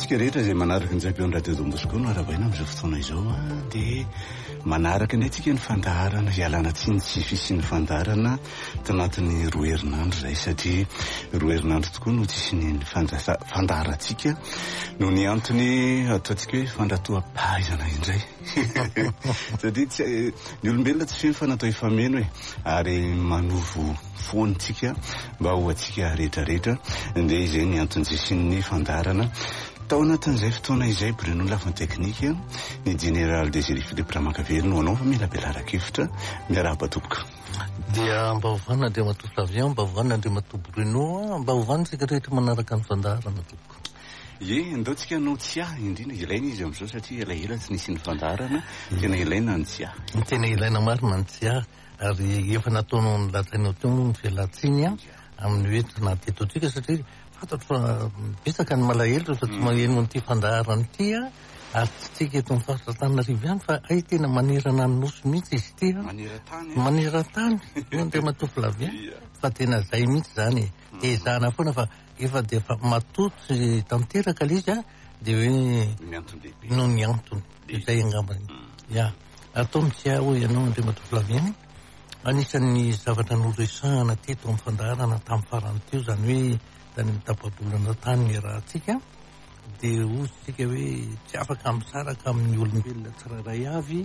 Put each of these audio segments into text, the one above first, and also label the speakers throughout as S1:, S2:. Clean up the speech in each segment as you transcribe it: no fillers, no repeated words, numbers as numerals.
S1: Antsika rehetra izay manaraka ny zabeon'ny radio Dombosco no aravaina amin'izao fotoana izao dia manaraka ny antsika ny fandaharana ialana tsiny tsy fisian'ny fandaharana tanatin'ny roa herinandro izay satria roa herinandro tokoa no tsisy ny fandaharantsika no ny antony ataontsika hoe fandratoam-pahaizana indray satria ny olombelona tsy feno fanatao ifameno hoe ary manovo foantsika mba ho atsika rehetrarehetra dia izay ny antony tsisian'ny fandaharana. Tao anatin'izay fotoana izay Bruno lafiny teknika ny Général Désiré Philippe Ramakavelona anao fa mila belara-kevitra miarahaba toboka.
S2: Dia mba hovana dia matoa Flavien, mba hovana dia matoa Bruno, mba hovana tsika rehetra manaraka ny fandaharana toboka.
S1: Ie, ndaontsika no tsy indrindra ilaina izy amin'izao satria elaela tsy nisy ny fandaharana, tena ilaina ny tsy
S2: tena ilaina marina ny tsy ary efa nataonao ny lazainao teo ny fialatsiny amin'ny hoe na tetotsika satria fantatro fa betsaka ny malahelo rehefa tsy maheno nyity fandaharana ity ary tsika eto amin'ny faritra Antananarivo ihany fa ay tena manerana ny nosy mihitsy izy ity maneran-tany dia matoa Flavien fa tena zay mihitsy zany ezahana foana fa efa dia efa matotsy tanteraka ilay izy dia hoe no ny antony izay angambany atao mitsy hoe ianao dia matoa Flavien anisan'ny zavatra noresahana teto amin'ny fandaharana tamin'ny farany teo zany hoe tany mitapabolana tany ny rahantsika dia ozytsika hoe tsy afaka misaraka amin'ny olombelona tsirairay avy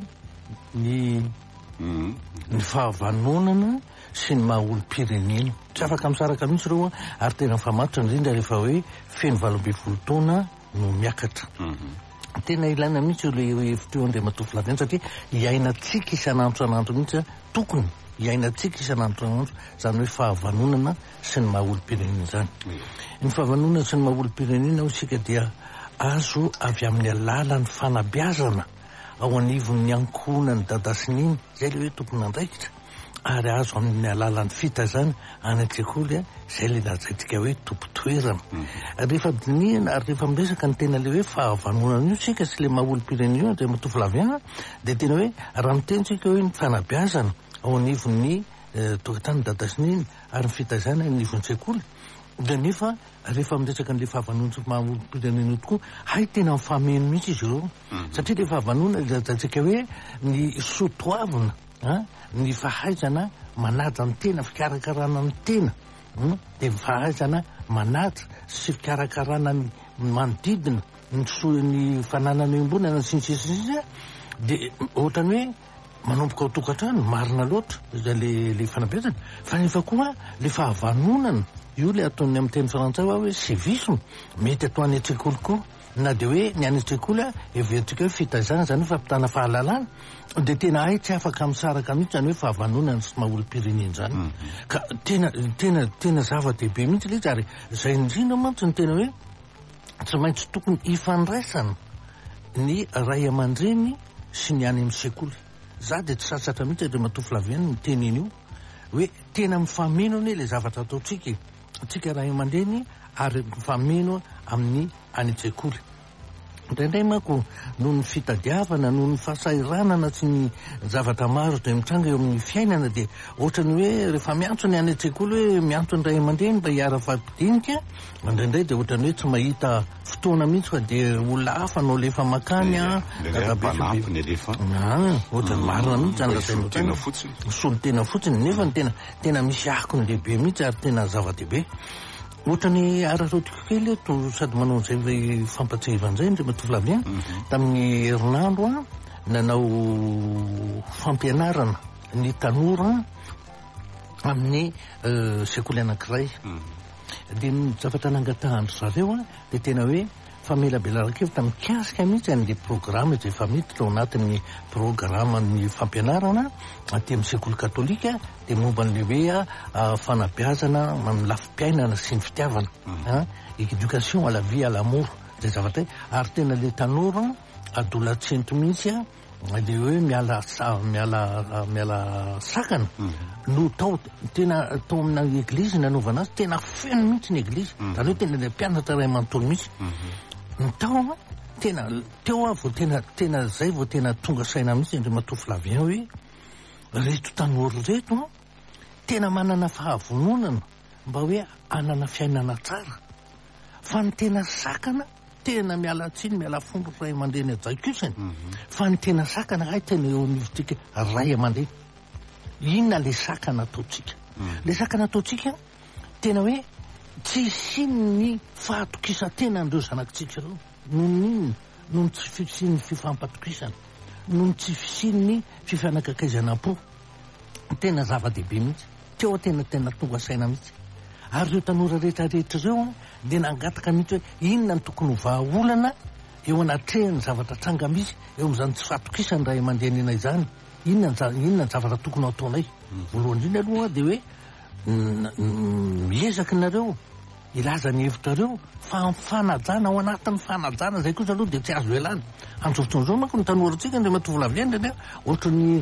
S2: ny fahavanonana sy ny maha olom-pirenena tsy afaka misaraka mihitsy ireo ary tena famatotra indrindra rehefa hoe feno 20 taona no miakatra tena ilaina mihitsy le hevitra eo Andriamatoa Flavien satria iainantsika isan'andro mihitsy tokony iainantsika isan'andro zany hoe fahavanonana sy ny maha olom-pirenena zany. Ny fahavanonana sy ny maha olom-pirenena isika dia azo avy amin'ny alalan'ny fanabeazana ao anivon'ny ankohonany dadasininy zay le hoe tokony andraikitra ary azo amin'ny alalan'ny fitazana any an-tsekoly zay le lazaintsika hoe tompo-toerana rehefa dinihana ary rehefa miresaka ny tena le hoe fahavanonana io sika sy le maha olom-pirenena io dia matoa Flavien dia tena hoe raha mitentsika hoe ny fanabeazana ao anivon'ny tokotany dadasininy ary ny fitazana anivon'ny tsekoly dia nefa rehefa miresaka n'le fahavanona sy maha olom-pirenena tokoa hay tena mifameno mihitsy izy ireo satria le fahavanona lazaintsika hoe ny sotoavina ny fahaizana manaja ny tena fikarakarana ny tena dia fahaizana manaja sy fikarakarana ny manodidina ny fananana embonana sy dia ohatrany hoe manomboka ao tokantrano marina loatra izay le fanabeazana fa nefa koa le fahavanonana io le ataony amin'ny teny frantsay hoe civisme mety atao any an-tsekoly koa na dia hoe ny any an-tsekoly everentsika hoe fitazana zany hoe fampitana fahalalana dia tena hay tsy afaka misaraka mihitsy zany hoe fahavanonana sy maha olom-pirenena zany ka tena zava-dehibe mihitsy le izy ary zay indrindra mantsy ny tena hoe tsy maintsy tokony hifandraisana ny ray aman-dreny sy ny any amin'ny sekoly za dia tsy sarotsatra mihitsy Andriamatoa Flavien ny teneny io hoe tena mifameno anie le zavatra ataotsika tsika ray aman-dreny ary mifameno amin'ny any an-tsekoly indraindray manko noho ny fitadiavana noho ny fahasairanana sy ny zavatra maro dia mitranga eo amin'ny fiainana dia ohatrany hoe rehefa miantso ny any an-tsekoly hoe miantso ny ray aman-dreny mba hiara fampidinika indraindray dia ohatrany hoe tsy mahita fotoana mihitsy fa dia olona hafa no lefa makany ohatrany marina mihitsy zany lazainao solon-tena fotsiny nefa tena misy akony lehibe mihitsy ary tena zava-dehibe ohatrany ararotika kely sady manao an'izay fampatsivan'izay Andriamatoa Flavien tamin'ny herinandro nanao fampianarana ny tanora amin'ny sekoly anankiray dia ny zavatra nangatahany zareo dia tena hoe famelabelaran-kevitra mikasika mihitsy an'le programma izay efa miditra ao anatin'ny programma ny fampianarana aty amin'ny sekoly katolika dia momba n'le hoe fanabeazana amin'ny lafim-piainana sy ny fitiavana éducation à la vie à l'amour zay zavatra ary tena le tanora adolatsento mihitsy le hoe miala sakana no tena tao amina eglizy nanaovana azy tena feno mihitsy ny eglizy zany hoe tena le mpianatra ray manontolo mihitsy ny tao tena teo vo tena zay vo tena tonga saina mihitsy Andriamatoa Flavien hoe reto tanora reto tena manana fahavononana mba hoe anana fiainana tsara fa ny tena sakana tena miala tsiny miala fondro ray aman-dreny ajaiko isany fa ny tena sakana hay tena eo anivontsika ray aman-dreny. Inona le sakana ataotsika? Le sakana ataotsika tena hoe tsy siny fahatokisantena andreo zanakitsika ireo nohon'inona noho tsy fisian'ny fifampatokisana noho tsy fisian'ny fifanakakaizana-po. Tena zava-dehibe mihitsy teo tena tonga saina mihitsy. Ary ireo tanora rehetrarehetra ireo dia nangataka mihitsy hoe inona ny tokony vahaolana eo anatrehany zavatra tranga misy eo amin'izany tsy fahatokisany ray aman-dreny anay izany. Inona ny zavatra tokony ataonay? Voalohany indrindra aloha dia hoe miezaka nareo ilaza ny hevitrareo fa fanajana ao anatin'ny fanajana zay kosa aloha dia tsy azo elana. Anjofotr'izao manko ny tanorantsika dia matovolavendra ohatrany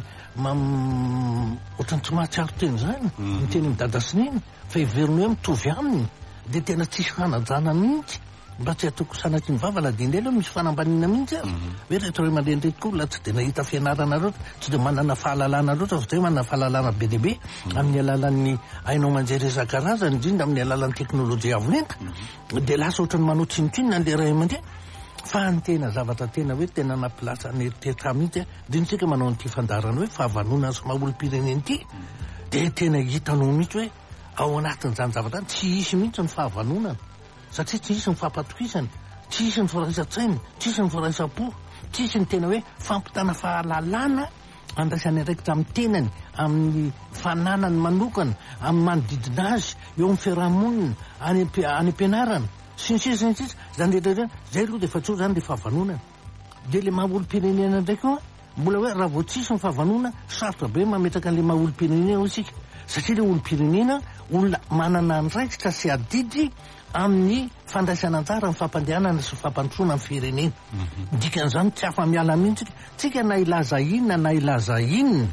S2: tsy mahatsiaro teny zany ny teny midada sininy fa heveriny hoe mitovy aminy dia tena tsisy fanajana mihitsy mba tsy ataoko sanaky ny vava ladindela misy fanambanina mihitsy azy hoe rehetra hoe mandendretika olona tsy dia nahita fianarana loatra tsy dia manana fahalalana loatra fa zay manana fahalalana be dehibe amin'ny alalan'ny ainao manjery isan-karazany indrindra amin'ny alalan'ny teknôlôjia avolenta dia lasa ohatrany manao tsinotsinona le ray aman-dreny. Fa ny tena zavatra tena hoe tena nampilasa ny eritretra mihitsy indrindratsika manao an'ity fandarana hoe fahavanona sy maha-olo-pireneny ity dia tena hitanao mihitsy hoe ao anatin'izany zavatra tsy hisy mihitsy ny fahavanonana satria tsy hisy ny fahampatokisana, tsy hisy ny firaisa-tsaina, tsy hisy ny firaisa-po, tsy hisy ny tena hoe fampitana fahalalana andraisany araikitra amin'ny tenany, amin'ny fananany manokana, amin'ny manodidina azy, eo amin'ny fiarahamonina, any am-pianarana sy ny sisa zany rehetra zay aloha dia efa-tsao zany le fahavanonana. Dia le maha-olo-pirenena ndraiky koa mbola hoe raha vao tsisy ny fahavanonana sarotra be mametraka an'le maha-olo-pirenena ao isika satria le olo-pirenena olona manana andraikitra sy adidy amin'ny fandraisana anjara ny fampandehanana sy fampandrosoana amin'ny firenena. Dikan'izany tsy afa-miala mihitsy tsika na ilaza inona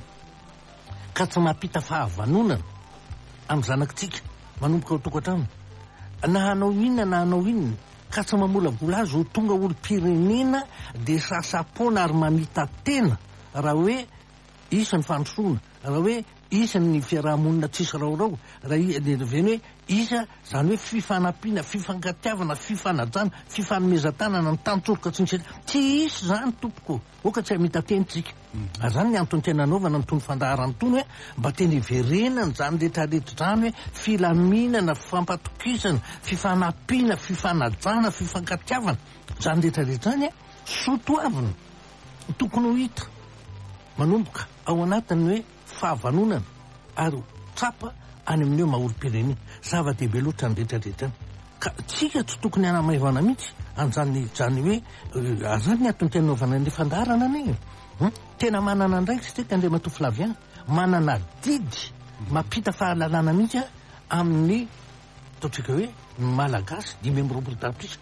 S2: ka tsy mampita fahavanonana amin'ny zanakitsika manomboka ao tokantrano na hanao inona ka tsy mamolavola azy ho tonga olo-pirenena dia sasapoana ary mamita tena raha hoe isa ny fandrosoana, raha hoe isa ny fiarahamonina tsisy raorao, raha veny hoe isa zany hoe fifanampiana, fifankatiavana, fifanajana, fifanomezan-tanana ny tantsoroka tsy hisy zany tompoko oka tsy hamita teny tsika. Ary zany ny antony tena anaovana ny tony fandaharany tony hoe mba teny iverenany zany rehetrarehetra zany hoe filaminana, fifampatokisana, fifanampiana, fifanajana, fifankatiavana zany rehetrarehetra zany sotoavina tokony ho hita manomboka ao anatiny hoe fahavanonana ary tsapa any amin'eo maha-olo-pirenena. Zava-dehibe loatra ny rehetrarehetra ka tsika tsy tokony hanamaivana mihitsy an'zany hoe azany ny atony tena naovana ny fandaharana anie tena manana ndraiky sika Andriamatao Flaviana manana didy mampita fahalalana mihitsy amin'ny ataotsika hoe malagasy 5 tapitrisa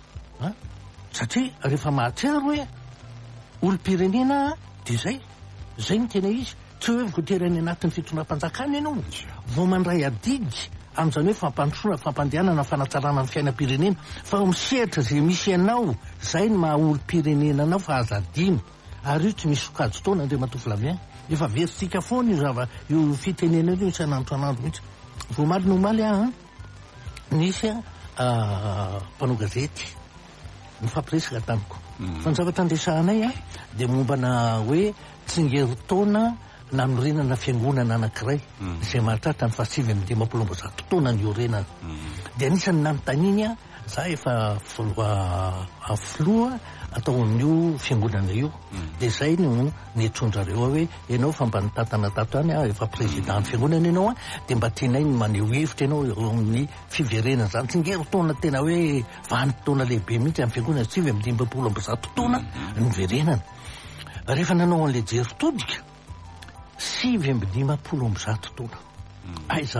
S2: satria rehefa mahatsiaro hoe olo-pirenena dia zay ny tena izy tsy hoe voaterany anatin'ny fitondram-panjakana ianao vao mandray adidy amin'izany hoe fampandrosoana, fampandehanana, fanatsarana ny fiainam-pirenena fa misehatra zay misy ianao zay ny maha-olo-pirenena anao fa aza adiny. Ary io tsy misy sokajy taona Andriamatao Flaviana efa veritsika foana io fitenena io isan'andro an'andro mihitsy voamaly no maly nisy mpanao gazety nifampiresaka tamiko fa ny zavatra andresahanay dia mombana hoe tsingerin-taona nanorenana fiangonana anankiray izay mahatratra ny 520 taona ny orenana dia anisany nanontaniany za efa filoha atao amin'io fiangonana io dia zay no niatrondrareo hoe ianao fa mba nitatana tato any efa président fiangonana ianao dia mba tianay ny maneho hevitra ianao eo amin'ny fiverenana zany tsingerin-taona tena hoe vanim-potoana lehibe mihitsy amin'ny fiangonana 520 taona ny verenana. Rehefa nanao an'ilay jery-todika 520 taona aiza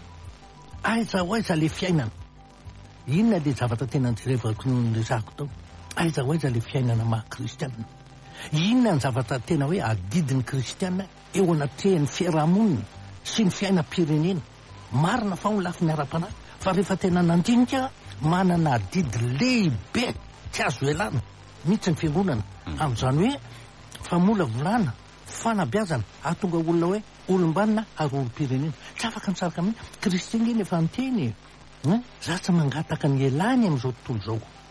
S2: hoaiza le fiainana inona le zavatra tena njerevako nresako tao aiza hoaiza le fiainana maha-kristianina inona ny zavatra tena hoe adidin'ny kristianina eo anatrehan'ny fiarahamonina sy ny fiainam-pirenena marina fa ho lafiny ara-panahy fa rehefa tena nandinika manana adidy lehibe tsy azo elana mihitsy ny fiangonana amin'izany hoe famolavolana fanabeazana ahatonga olona hoe olombanina ary olo-pirenena tsy afaka nitsaraka mihitsy kristy iny efa niteny za tsy mangataka ny elany amin'izao tontolo izao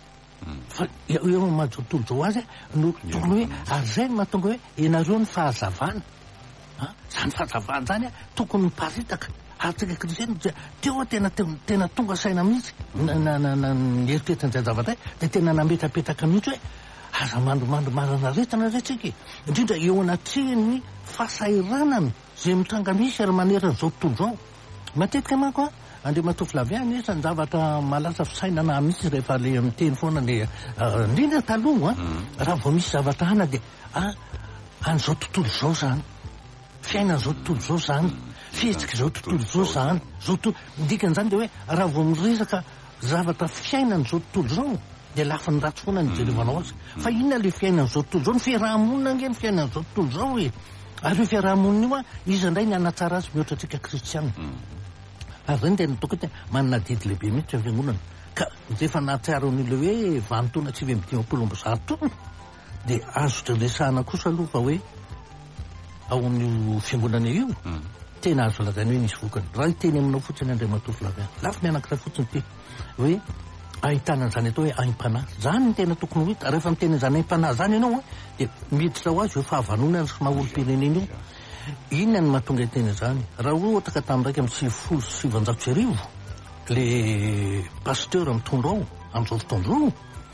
S2: fa eo mahajotontolo zao azy no tokony hoe azay no mahatonga hoe ianareo ny fahazavana zany fahazavana zany tokony miparitaka atsika kristy dia teo tena tonga saina mihitsy eritretin'izay zavatay dia tena nametrapetaka mihitsy hoe aza mandomando marana retana retsika indrindra eo anatrehany fahasairanana zay mitranga misy ary maneran'izao tontolo zao matetika manko Andriamanitra Flaviana isany zavatra malaza fisainana mihitsy rehefa le miteny foana le indrindra taloha raha vao misy zavatra ana dia an'izao tontolo zao zany fiainan'izao tontolo zao zany fihetsika izao tontolo zao zany dikan'izany dia hoe raha vao miresaka zavatra fiainan'izao tontolo zao dia lafa ny ratsy foana ny jerevanao azy fa inona le fiainan'izao tontolo zao ny fiarahamonina ange ny fiainan'izao tontolo zao e ary io fiarahamonina io izy indray ny anatsara azy mihoatra antsika kristiana ary zany tena tokony manana didy lehibe mihitsy fiangonana ka rehefa nahatsiaran'olo hoe vanimpotoana tsy ve midimapolo amby zato dia azo resahana kosa aloha fa hoe ao amin'io fiangonana io tena azo lazainy hoe nisy vokany raha iteny aminao fotsiny Andriamanitra Flaviana lafa mianakira fotsiny ty hoe ahitana an'izany atao hoe aim-panahy zany ny tena tokony ho hita rehefa miteny an'izany aim-panahy zany ianao dia miditra ho azy eo fahavanona sy maha-olo-pirenena io inona ny mahatonga iteny izany raha ohatra ka tamin'ndraiky amin'ny 770 le pasteur mitondro ao amin'izao fotoandro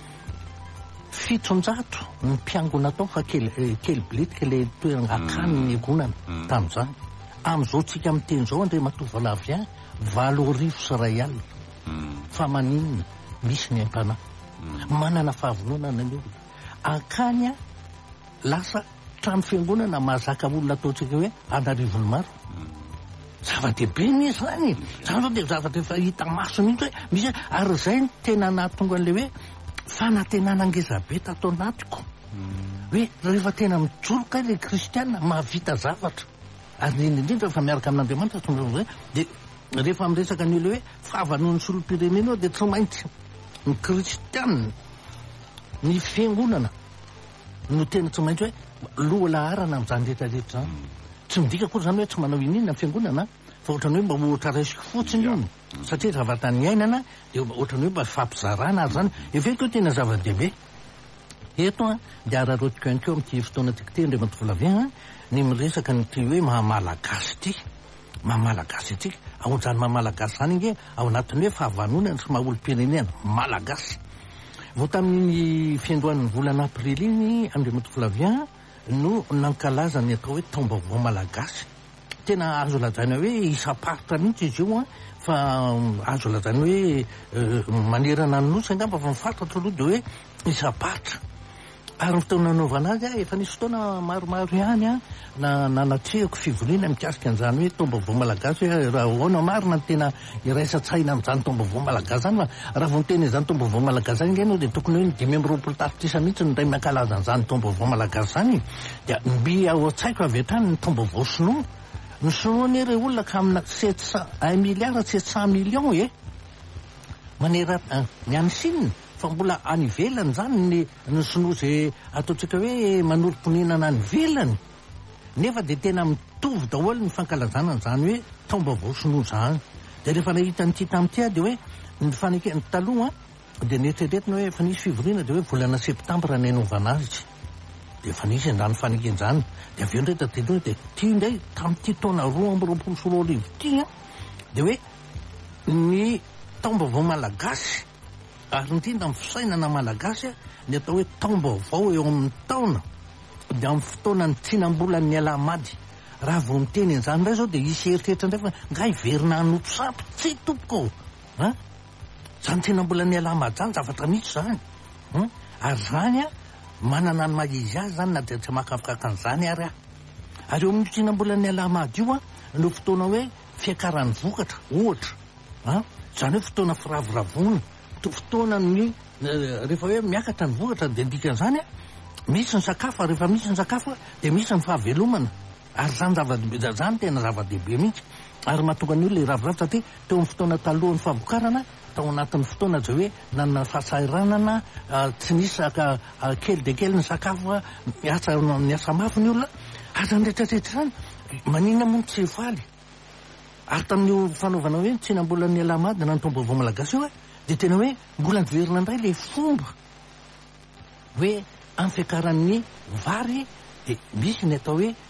S2: 700 ny mpiangona tao fa kely bilitika le toerana akany ny agonana tamin'izany amin'izao tsika miteny izao Andriamanitra Flaviana 8,000 sy 1 alina fa maninona misy ny aim-panahy manana fahavononana ny olona akany lasa trano fiangonana mahazaka olona ataotsika hoe anarivony maro zava-dehibe misy zany zany zao dia zavatra efa hita maso mihitsy hoe misy ary zay tena nahatonga an'le hoe fanantenana ngezabe tato anatiko hoe rehefa tena mijoroka ilay kristiana mahavita zavatra ary indrindra fa miaraka amin'Andriamanitra tonga dia rehefa miresaka ny olo hoe fahavanon'ny solom-pirenena dia tsy maintsy ny kristiana ny fiangonana no tena tsy maintsy hoe loha laharana amin'izany rehetrarehetra zany tsy midika koa zany hoe tsy manao ininona fiangonana fa ohatrany hoe mba ohatra raisiko fotsiny io satria zavatra ny ainana dia ohatrany hoe mba fampizarana ary zany efeko tena zava-dehibe eto dia ararotiko ihany keo amin'ity fotoana tiky ty Andriamanitra Flaviana ny miresaka nyty hoe mahamalagasy ity mahamalagasy atsika aoan'izany mahamalagasy zany inge ao anatin'ny hoe fahavanonana sy maha-olo-pirenena malagasy vao tamin'ny fiandohan'ny volana aprily iny Andriamanitra Flaviana no nankalaza ny atao hoe taom-baovao malagasy tena azo lazaina hoe isaparitra mihitsy izy io fa azo lazaina hoe manerana ny nosy angamba fa mifatatra aloha dia hoe isaparitra ary ny fotoana nanaovana azy efa nisy fotoana maromaro ihany nanatrehako fivoriana mikasika an'izany hoe taom-baovao malagasy hoe raha ahoana marina ny tena iraisa-tsaina amin'izany taom-baovao malagasy zany fa raha vao miteny izany taom-baovao malagasy zany nge anao dia tokony hoe 5 tapitrisa mihitsy ny ray mankalaza an'izany taom-baovao malagasy zany dia mby ao an-tsaiko avy hatrany ny taom-baovao sinoa ny sinoa ny re olona ka amina 1 milliard 700 millions manerana ny any Chine fa mbola any ivelany zany ny sinoa zay ataotsika hoe manolo-ponenana any ivelany nefa dia tena mitovy daholo ny fankalazana n'izany hoe taom-baovao sinoa zany dia rehefa nahita nyty tamin'ity dia hoe ny fanekeny taloha dia neritreretina hoe efa nisy fivoriana dia hoe volana septambra ny anaovana azy dia efa nisy andany fanekeny zany dia avy eo ndray tatelo dia ty indray tamin'ity taona 2024 ity dia hoe ny taom-baovao malagasy ary indrindra amin'ny fisainana malagasy ny atao hoe taom-baovao eo amin'ny taona dia amin'ny fotoana ny tsinam-bola ny alamady raha vao miteny an'izany indray zao dia isy eritreritra indray fa nga hiverina hanompo sampy tsy tompoko zany tsinam-bola ny alamady zany zavatra misy zany ary zany manana ny mahizy azy zany na dia tsy makafokaka an'izany ary eo amin'ny tsinam-bola ny alamady io no fotoana hoe fiakaran'ny vokatra ohatra zany hoe fotoana firavoravona fotoana ny rehefa hoe miakatra ny vokatra dia dikan'izany misy ny sakafo rehefa misy ny sakafo dia misy ny fahavelomana ary zany zava-dehibe zany tena zava-dehibe mihitsy ary mahatonga ny olona ravoravo satria teo amin'ny fotoana talohan'ny fahavokarana tao anatin'ny fotoana zay hoe nanana fahasairanana tsy nisy kely dia kely ny sakafo miasa mafy ny olona ary zany rehetrarehetra zany manina moa tsy faly ary tamin'io fanaovana hoe tsinam-bola ny alamady na ny taom-baovao malagasy io dia tena hoe mbola niverina indray le fomba hoe amin'ny fiakaran'ny vary de misy ny atao hoe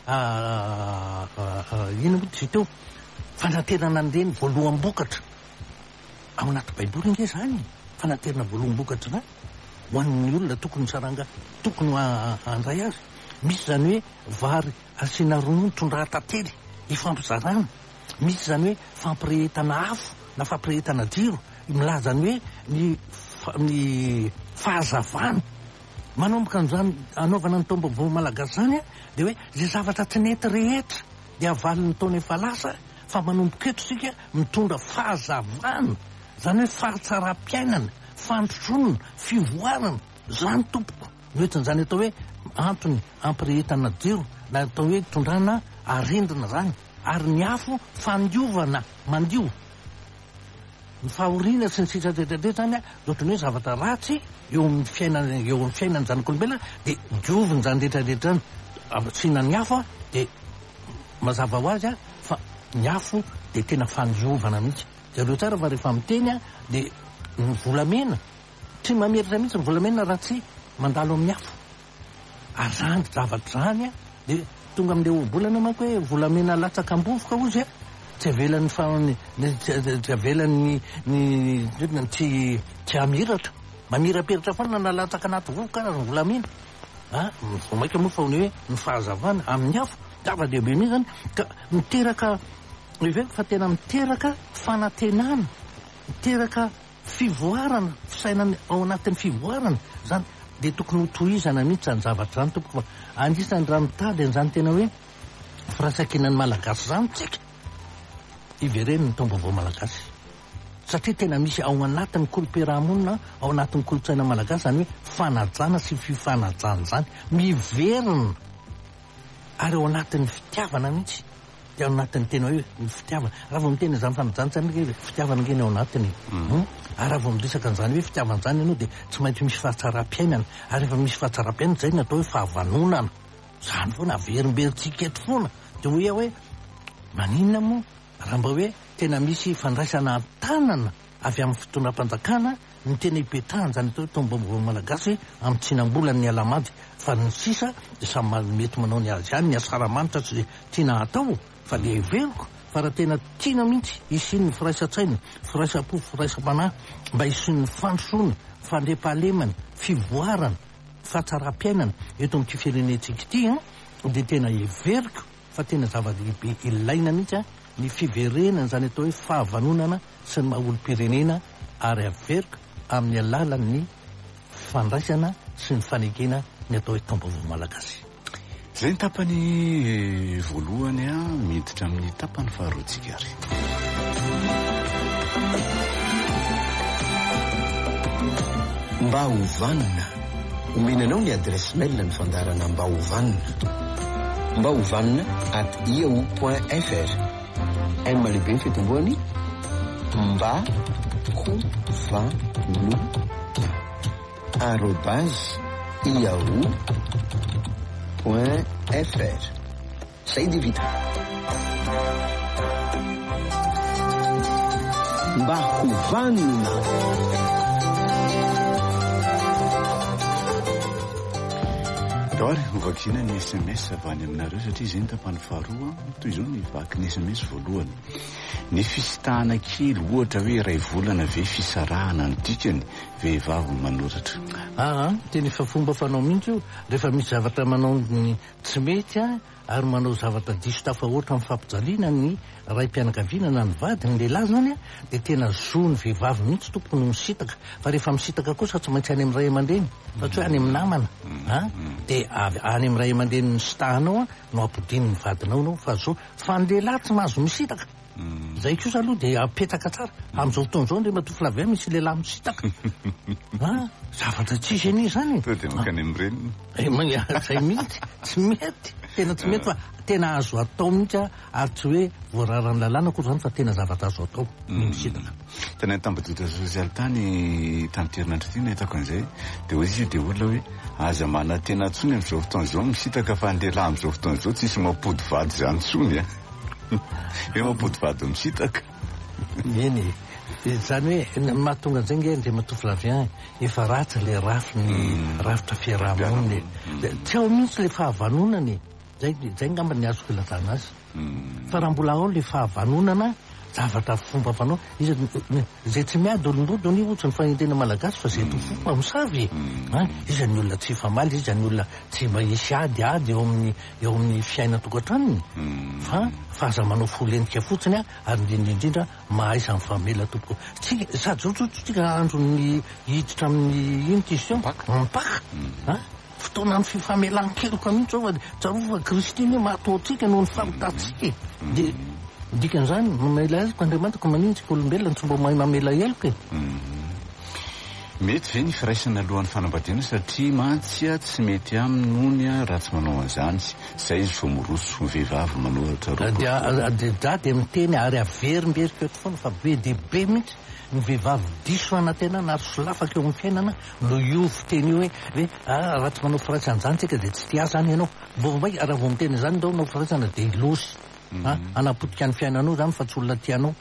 S2: ino moa tsy teo fanaterana an'ireny voaloham-bokatra ao anaty baiboly nge zany fanaterana voaloham-bokatra na ho an'ny olona tokony saranga tokony andray azy misy zany hoe vary asiana ronono tondrahatantely ifampizarana misy zany hoe fampirehetana afo na fampirehetana jiro milazany hoe ny fahazavana manomboka an'izany anaovana ny tombovo malagasy zany a de hoe zay zavatra tsy nety rehetra de avaliny taona efa lasa fa manomboka eto sika mitondra fahazavana zany hoe fahatsara-piainana fandrosonona fivoarana zany tompoko noetin'izany atao hoe antony ampirehetana jiro na atao hoe tondrana arendrina zany ary ny afo fandiovana mandio ny fahoriana sy ny sisa rehetrarehetra zany a ohatrany hoe zavatra ratsy eo amin'ny fiainany zanak'olombelona de dioviny zany rehetrarehetra zany atsina ny afo a de mazava ho azy a fa ny afo de tena fandiovana mihitsy zareo tsara fa rehefa miteny a de ny volamena tsy mameritra mihitsy ny volamena raha tsy mandalo amin'ny afo azandy zavatra zany a de tonga am'le obolana manko hoe volamena latsaka ambovoka ozy a tsy avelan'ny tsy amiratra mamiraperitra foana na latsaka anaty vovoka ny volamena vo maika moa fa hoe ny fahazavana amin'ny afo zava-dehibe mihitsy zany ka miteraka hoe fa tena miteraka fanantenana miteraka fivoarana fisainany ao anatin'ny fivoarana zany de tokony ho tohizana mihitsy zany zavatra zany tompoko fa andisany raha mitady an'izany tena hoe firaisan-kenany malagasy zany tsika ivereny ny tombovo malagasy satria tena misy ao anatin'ny kolomperamonina ao anatin'ny kolotsaina malagasy zany hoe fanajana sy fifanajana zany miverina ary ao anatin'ny fitiavana mihitsy de ao anatin'ny tena hoe ny fitiavana raha vao miteny zany fanajana tsany fitiavana ngeny ao anatiny ary raha vao miresaka an'izany hoe fitiavana zany ianao de tsy maintsy misy fahatsara-piainana ary efa misy fahatsara-piainana zay ny atao hoe fahavanonana zany foana averimberitsika eto foana de hoia hoe maninona moa raha mba hoe tena misy fandraisana tanana avy amin'ny fitondram-panjakana ny tena ipetrahany zany atao hoe tombovo malagasy amin'ny tsinam-bolany ny alamady fa ny sisa de samy mety manao ny azy any ny asaramanitra tsy tiana atao fa le everiko fa raha tena tiana mihitsy isin'ny firaisan-tsaina firaisampo firaisam-panahy mba isin'ny fandrosoana fandrepahalemana fivoarana fahatsara-piainana eto amin'ity firenentsika ity de tena everiko fa tena zava-dehibe ilaina mihitsy ny fiverenana zany atao hoe fahavanonana sy ny maha-olo-pirenena ary averika amin'ny alalan'ny fandraisana sy ny fanekena ny atao hoe tombovo malagasy
S1: zay ny tapany voalohany a miditra amin'ny tapany faharoantsika ary
S3: mba hovanina omenanao ny adresy mail ny fandarana mba hovanina @yahoo.fr malehibe ny fitomboany mba hovano @yahoo.fr zay de vita mba hovanina
S1: ary hovakina ny sms avy any aminareo satria zay ny tapany faharoa toy izao ny vaky ny sms voalohany ny fisitahana kely ohatra hoe ray volana ve fisarahana ny dikany vehivavy manoratra
S2: tena efa fomba fanao mihitsy io rehefa misy zavatra manao ny tsy mety ary manao zavatra diso tafa ohatra amin'ny fampijaliana ny ray mpianakaviana na ny vady ny lehilahy zany de tena zo ny vehivavy mihitsy tompony misitaka fa rehefa misitaka kosa tsy maintsy any amin'ny ray aman-dreny fa tsy hoe any amin'ny namana de any amin'ny ray aman-dreny ny sitahanao no ampodiny ny vadinao nao fa zo fa ny lehilahy tsy mahazo misitaka zay kosa aloha de apetraka tsara am'izao fotoan'izao ndre matofilavia misy lehilahy misitaka zavatra tsisy ani zany
S1: de makany amin'ireny
S2: zay mihitsy tsy mety tena tsy mety fa tena azo atao mihitsy ary tsy hoe voararany lalàna koa zany fa tena zavatra azo atao misitaka
S1: tena tambadotra sosialy tany tam'terinandro ty nahitako an'izay de hoe izy de olona hoe aza mana tena tsony am'izao fotoan'izao misitaka fa ndehilahy am'izao fotoan'izao tsisy mampody vady zany tsony hoe mampody vady misitaka
S2: eny Zany hoe mahatonga zay nge de matoflavien efa ratsy le rafitra fiarahamoniny tsy ao mihitsy le fahavanonany zay ngamba ny azoko ilazana azy fa raha mbola ao le fahavanonana zavatra fomba fanao izy zay tsy miady olondrodony io ohatsy ny fanentena malagasy fa zay to fomba misavy izy ny olona tsy famaly izy ny olona tsy mba hisy ady eo amin'ny fiaina tokantranony fa fahaza manao folentika fotsiny ary indrindrindrindra mahaiza ny famela tompoko sady zotsika androny hiditra amin'ny intuition mipaka fotoana ny fifamelan-keloka mihitsy ao fa tsarofa Kristiny mahatoatsika noho ny famotatsika de dikan'izany mamela azy ko andriamanitra ko manintsika olombelona tsy mba mahay mamela eloka
S1: mety ve ny firaisana alohan'ny fanambadiana satria mantsy tsy mety aminony raha tsy manao an'izany zay izy vao moroso vehivavy manohatra
S2: de miteny ary averimberika eto foana fa be de be mihitsy ny vehivavy diso anatenana ary solafaka eo amin'ny fiainana no io fiteny io hoe raha tsy manao firaisana zany tsika de tsy tia zany ianao raha vao miteny zany ndao nao firaisana de ilosy anapotika ny fiainanao zany fa tsy olona tianao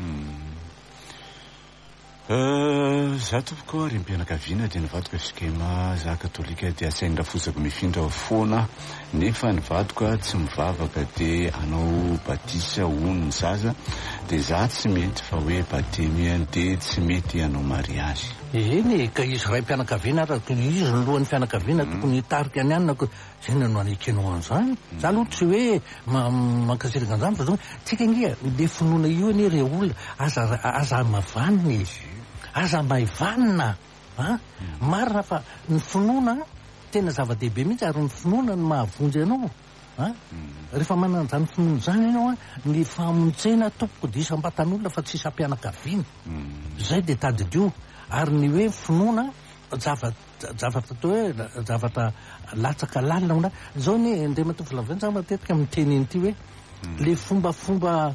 S1: za tompoko ary mpianakaviana dia nivadoka skema za katolika dia asainra fosako mifindra foana nefa nivadoka tsy mivavaka dia anao batisa hono ny zaza dia za tsy mety fa hoe batemy dia tsy mety anao mariazy
S2: eny ka izy ray mpianakaviana izy ny lohan'ny fianakaviana tokony hitarika any anina zay nano anekenao an'izany za aloha tsy hoe mankasiraka an'izany fa zao tsika ngia le finoana io anie re olona aza mavanina izy aza maivanina marina fa ny finoana tena zava-dehibe mihitsy ary ny finoana ny mahavonjy anao rehefa manana zany finoana zany ianao ny famonjena tompoko de isam-batan'olona fa tsy isam-pianakaviana zay de tadidio ary ny hoe finoana zavatra to hoe zavatra latsaka lalina zao ny ndre matofolaviany za matetika miteny iny ty hoe le fombafomba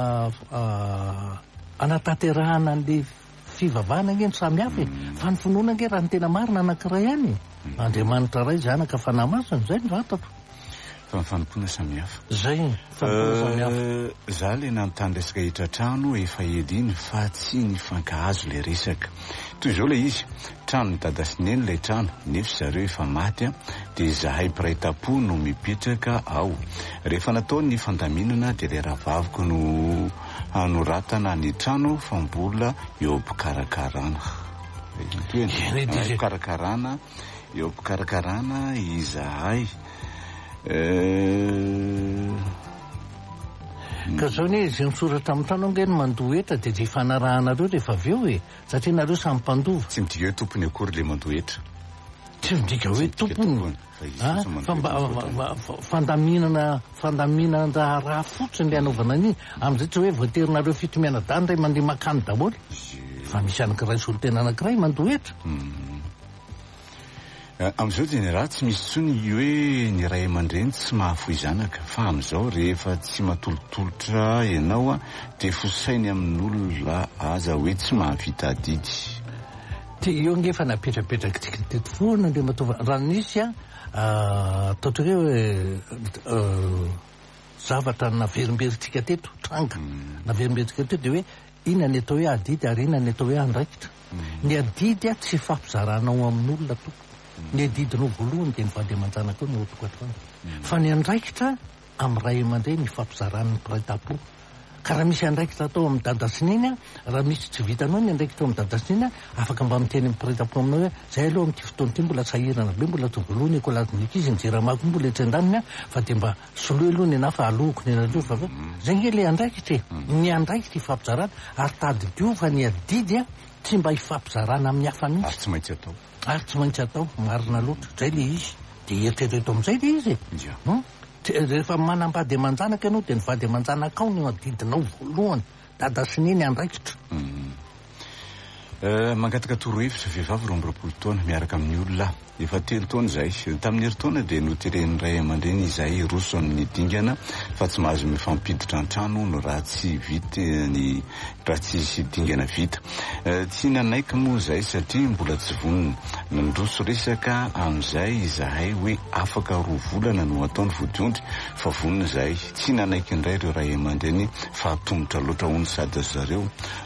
S2: anatanterahana an'le fivavahana nge ny samihafa fa ny finoana nge raha ny tena marina anankiray ihany andriamanitra ray zanaka fanahy-masina zay ny vatako
S1: fa mifanompoana samihafa
S2: zay fanompoana samihafa
S1: za le nanontany resaka hitratrano efa ediny fa tsy ny fankahazo le resaka toy izao le izy trano ny dadasineny ilay trano nefa zareo efa maty dia zahay mpiray tapo no mipetraka ao rehefa natao ny fandaminana dia le rahavaviko no anoratana ny trano fa mbola eo am-pikarakarana fikarakarana eo am-pikarakarana izahay
S2: ka zao ny izy misoratra amin'ny trano nge ny mandohetra dia zay fanarahanareo rehefa avy eo satria nareo samy mpandova
S1: tsy midika hoe tompony akory le mandohetra
S2: tsy midika hoe tompony fandaminana raha fotsiny le anaovana an'iny amin'izay tsy hoe voaterinareo fitomiana-dany ray mandeha makany daholy fa misy anankiray solotena anankiray mandohetra
S1: amin'izao dia ny raha tsy misy tsony hoe ny ray aman-dreny tsy mahafoy zanaka fa amin'izao rehefa tsy matolotolotra ianao dia fosainy amin'olona aza hoe tsy mahavita adidy
S2: io nge fa napetrapetraka tsika teto foana ndre matova raha nisy ataotra hoe zavatra naverimberitsika teto tranga naverimberitsika teto dia hoe ina ny atao hoe adidy ary ina ny atao hoe andraikitra ny adidy tsy fampizaranao amin'olona toko ny adidinao voalohany dia ny vady aman-janaka eo no otokatrano fa ny andraikitra amin'ny ray aman-dreny ny fampizaran'ny mpiray tapo ka raha misy andraikitra atao amin'ny dadasininy raha misy tsy vitanao ny andraikitra ao amin'ny dadasininy afaka mba miteny mpiray tapo aminao hoe zay aloha amin'ity fotoana ity mbola sahirana be mbola tovolohany ekolazinika izy nijeramako mbola etrendaniny fa dia mba soloy aloha ny ana fa aloko ny anareo fa zay nge le andraikitra ny andraikitra hifampizarana ary tadidio fa ny adidy tsy mba hifampizarana amin'ny hafa mihitsy
S1: ary tsy maintsy atao
S2: marina loatra zay le izy dia eritrereto amin'izay le izy rehefa manambady aman-janaka ianao dia ny vady aman-janaka ao no adidinao voalohany dadasininy andraikitra
S1: mangataka torohevitra vehivavy 20 taona miaraka amin'ny olona efa 3 taona zay tamin'ny eritaona dia noteren'ny ray aman-dreny izay roso amin'ny dingana fa tsy mahazo mifampiditra an-trano no raha tsy vita ny raha tsy dingana vita tsy nanaiky moa zay satria mbola tsy vonona nandroso resaka amin'izay izahay hoe afaka 2 volana no ataony vodiondry fa vonona zay tsy nanaiky indray ireo ray aman-dreny fa tongotra loatra hono sady zareo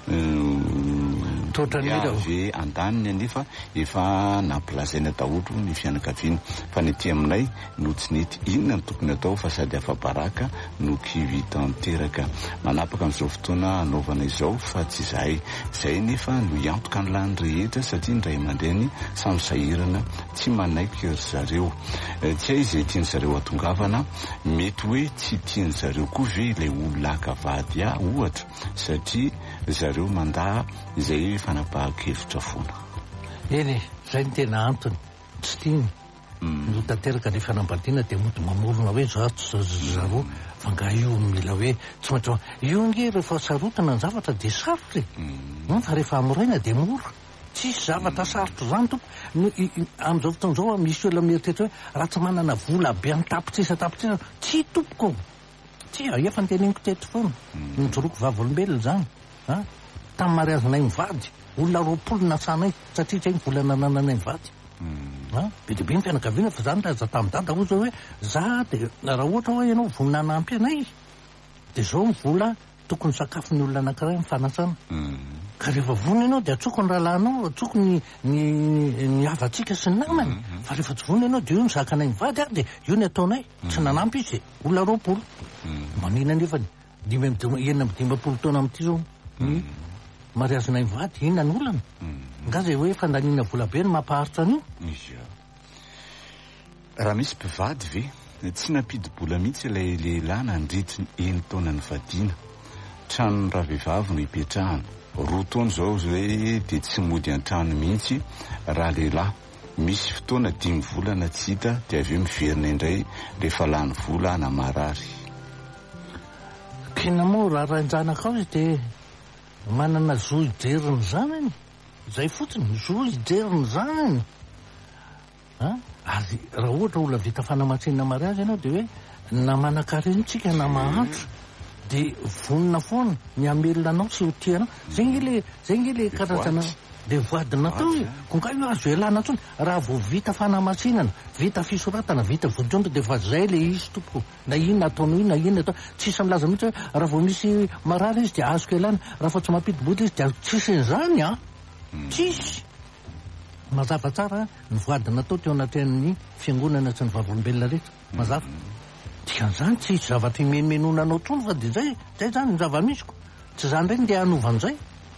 S1: ve andaniny anefa efa nampilazaina daholo ny fianakaviana fa ny ety aminay no tsy nety inona ny tokony atao fa sady afa-baraka no kivy tanteraka manapaka amin'izao fotoana anaovana izao fa tsy zay nefa no iantoka ny lany rehetra satria ny ray aman-dreny samy sahirana tsy manaiky ry zareo tsy hay izay tiany zareo atongavana mety hoe tsy tiany zareo koa ve ilay olona akavady ohatra satria zareo mandaa izay fanapahakevitra foana
S2: eny zay ny tena antony tsy tiany no tanteraka ny fanambadiana dia mody mamorona hoe zaro fa nga io mila hoe tsy maintsy io nge rehefa sarotana ny zavatra dia sarotra fa rehefa amoraina dia mora tsisy zavatra sarotra zany tompo amin'izao fotoan'izao misy olona mieritreritra hoe raha tsy manana vola be antapotsisa tsy tompoko tsy efa nyteneniko teto foana nijoroko vavolombelona zany tamin'ny mariazinay mivady olona 20 nasanay satria tsy hay volana nananay mivady be dia be ny fianakaviana fa zany raha tamin'ny dada ozy hoe za dia raha ohatra hoe ianao voninana ampy anay dia zao ny vola tokony sakafo ny olona anankiray mifanasana ka rehefa vona ianao dia atsoko ny rahalanao atsoko ny havatsika sy ny namany fa rehefa tsy vona ianao dia io ny zakanay mivady dia io ny ataonay tsy nanampy izy olona 20 manina nefa 20 taona amin'ity zao ny mariazinay mivady inona ny olana nga zay hoe fandaniana vola be ny mampaharitra an'io
S1: raha misy mpivady ve tsy nampidi-bola mihitsy ilay lehilahy nandritry ny 1 taona ny vadiana tranony raha vehivavy no hipetrahana 2 taona zao hoe dia tsy mody an-trano mihitsy raha lehilahy misy fotoana 5 volana tsy hita dia avy eo miverina indray rehefa lany vola na marary
S2: kena moa raha rainjanaka ao izy dia manana zo ijeriny zanany zay fotsiny zo ijeriny zanany ary raha ohatra olona vita fanamatsina mariazy ianao dia hoe na manakarenitsika na mahantra dia vonina foana ny amelona anao sy ho tianao zay nge le karazana dia voadina tao konka io azo elana ntsony raha vo vita fanamatsinana vita fisoratana vita vodiondro dia fa zay le izy tompoko na inona ataonao io na inona atao tsisy milaza mihitsy hoe raha vo misy marary izy dia azoko elana raha fa tsy mampidi-bola izy dia tsisy n'izany tsisy mazava tsara ny voadina tao teo anatrehan'ny fiangonana sy ny vavolombelona rehetra mazava dikan'izany tsisy zavatra imenomenona anao tsony fa dia zay zany ny zava-misiko tsy zany reny dia hanovan'izay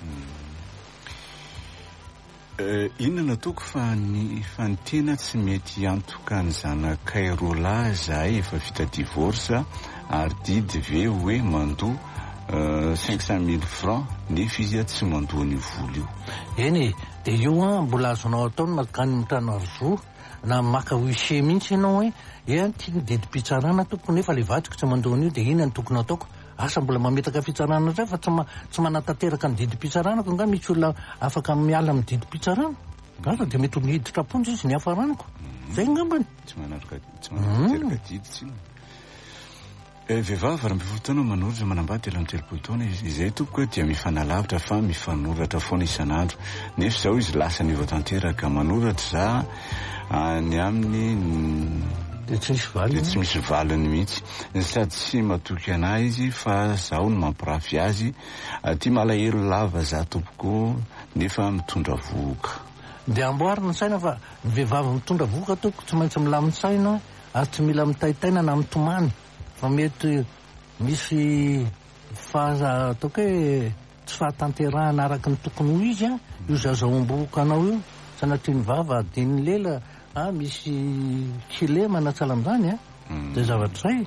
S1: inona nataoko fa ny tena tsy mety antoka ny zanakay roalahy zahay efa vita divorce ary didy ve hoe mandoa 500 000 francs nefa izy tsy mandoa ny vola io
S2: eny dia io mbola azonao ataony makany mitrano arzo na maka hoise mihitsy ianao hoe tia ny didim-pitsarana tompoko nefa le vatsiko tsy mandoa an'io dia inona ny tokony ataoko asa mbola mametaka fitsarana zay fa tsy manatanteraka ny didim-pitsaranako nga misy olona afaka miala amin'ny didim-pitsarana asa dia mety ny hiditra-ponjy izy ny hafaranako zay ngambany
S1: tsy manatanteraka didy tsy vehivavy raha mpifotoana manoratra manambady ela amin'ny 3 taona izay tompoko dia mifanalavitra fa mifanoratra foana isan'andro nefa zao izy lasa nivo tanteraka manoratra za ny amin'ny
S2: dia
S1: tsy misy valiny mihitsy sady tsy matoky anahy izy fa zaho no mampirafy azy tia malahelo lava za tompoko nefa mitondra vohoka
S2: dia amboarina ny saina fa ny vehivavy mitondra vohoka tompoko tsy maintsy milaminy saina ary tsy mila mitaitaina na mitomany fa mety misy ataoko hoe tsy fahatanterahana araky ny tokony ho izy io zazaombohoka anao io sanatria ny vava adiny lela misy kilemana tsala amin'izany dia zavatra zay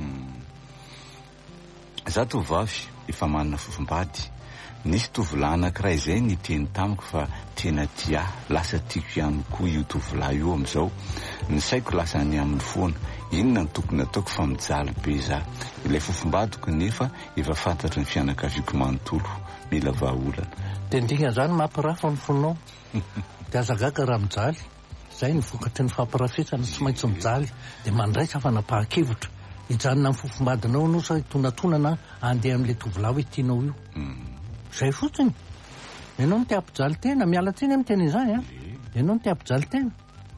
S1: za tovavy efa manana fofombady nisy tovolahy anankiray izay ny teny tamiko fa tena tia lasa tiako ihany koa io tovolahy io amin'izao ny saiko lasa ny amin'ny foana inona ny tokony ataoko fa mijaly be za ilay fofombadiko nefa efa fantatry ny fianakaviako manontolo mila vahaolana.
S2: De ndrigna zany mampirafa ny fonao de azagaga raha mijaly zay ny vokatry ny fampirafetsana tsy maintsy mijaly de mandraika fanapahakevitra hijanona amin'ny fofombadinao anao sa tonatonana andeha amin'le tovolahy hoe tianao io zay fotsiny ianao no tia-pijaly tena miala tsiny amin'ny tena izany a ianao no tia-pijaly tena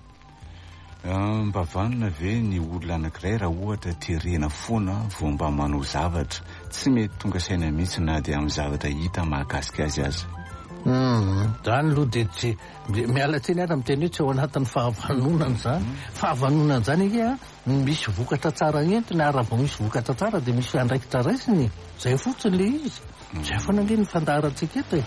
S1: mba vanona ve ny olona anankiray raha ohatra terena foana vao mba manao zavatra tsy mety tonga saina mihitsy na dia amin'ny zavatra hita mahakasika azy azy
S2: zany aloha de tsy miala tsiny ara miteny hoe tsy ao anatin'ny fahavanonana zany fahavanonana zany iky misy vokatra tsara entiny ary raha vao misy vokatra tsara de misy andraikitra raisiny zay fotsiny le izy zay foana nge ny fandaharantsika eto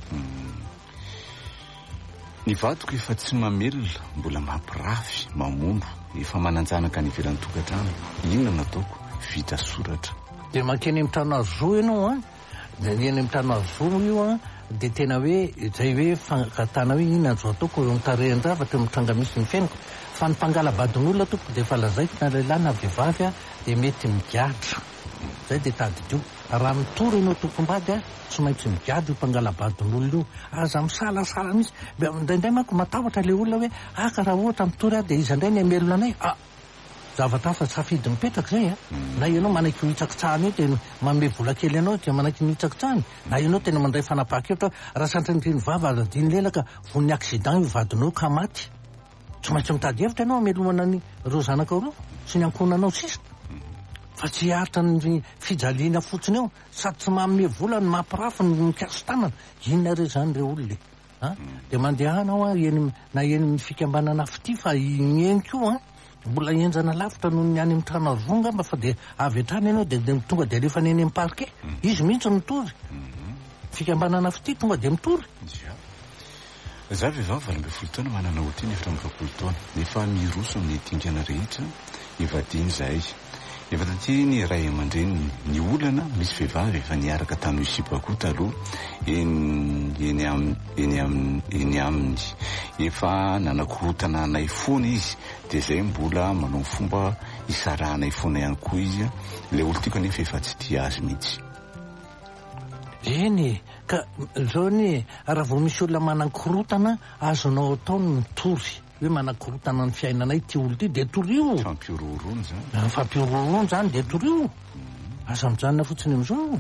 S1: ny vadiko efa tsy mamelona mbola mampirafy mamombo efa mananjanaka ny ivelan'ny tokantrano inona nataoko vita soratra
S2: de mankeny amin'ny trano azo ianao a de eny amin'ny trano azo io de tena hoe zay hoe fangatana hoe inona azo ataoko eo mitarehan-javatra mitranga misy ny fiainako fa ny mpangalabadin'olona tompoko de fa lazaiko na lehilahy na vehivavy de mety migadra zay de tadidio raha mitory ianao tompombady tsy maintsy migadra io mpangalabadin'olona io aza misalasala misy indraindray manko matahotra le olona hoe ka raha ohatra mitory de izy indray ny amelona anay zavatra hafa safidy mipetraka zay na ianao manaiky hohitsakitsahany io de manome vola kely ianao de manaiky mihitsakitsahany na ianao tena mandray fanapahakevitra raha santranytriny vava aladiny lelaka von'ny accident io vadinao ka maty tsy maintsy mitady hevitra ianao amelomana ny reo zanaka roa sy ny ankonanao sisa fa tsy haritra ny fijaliana fotsiny eo sady tsy manome vola ny mampirafa ny mikasy tanana inona re zany reo olole de mandehanao na eny fikambanana fity fa ieniko mbola enjana lavitra noho ny any amin'ny trano avonga mba fa de avy atrany ianao de tonga de alefa ny eny amin'ny parke izy mihitsy mitory fikambanana fity tonga de mitory
S1: za vehivavy 20 taona manana hoteny efatra 20 taona nefa miroso amin'ny tingana rehetra ivadiny zahay efa taty ny ray aman-dreny ny olana misy vehivavy efa niaraka tamin'ny sipako taloha eny aminy efa nanakorotana anay foana izy de zay mbola manao fomba isarahanay foana ihany koa izy le olo tiako anefa efa tsy tia azy mihitsy
S2: eny ka zao ny raha vao misy olona manankorotana azonao ataony mitory hoe manakorotana ny fiainanay ty olo ty de torio fampiororony zany de torio aza mijanona fotsiny am'izao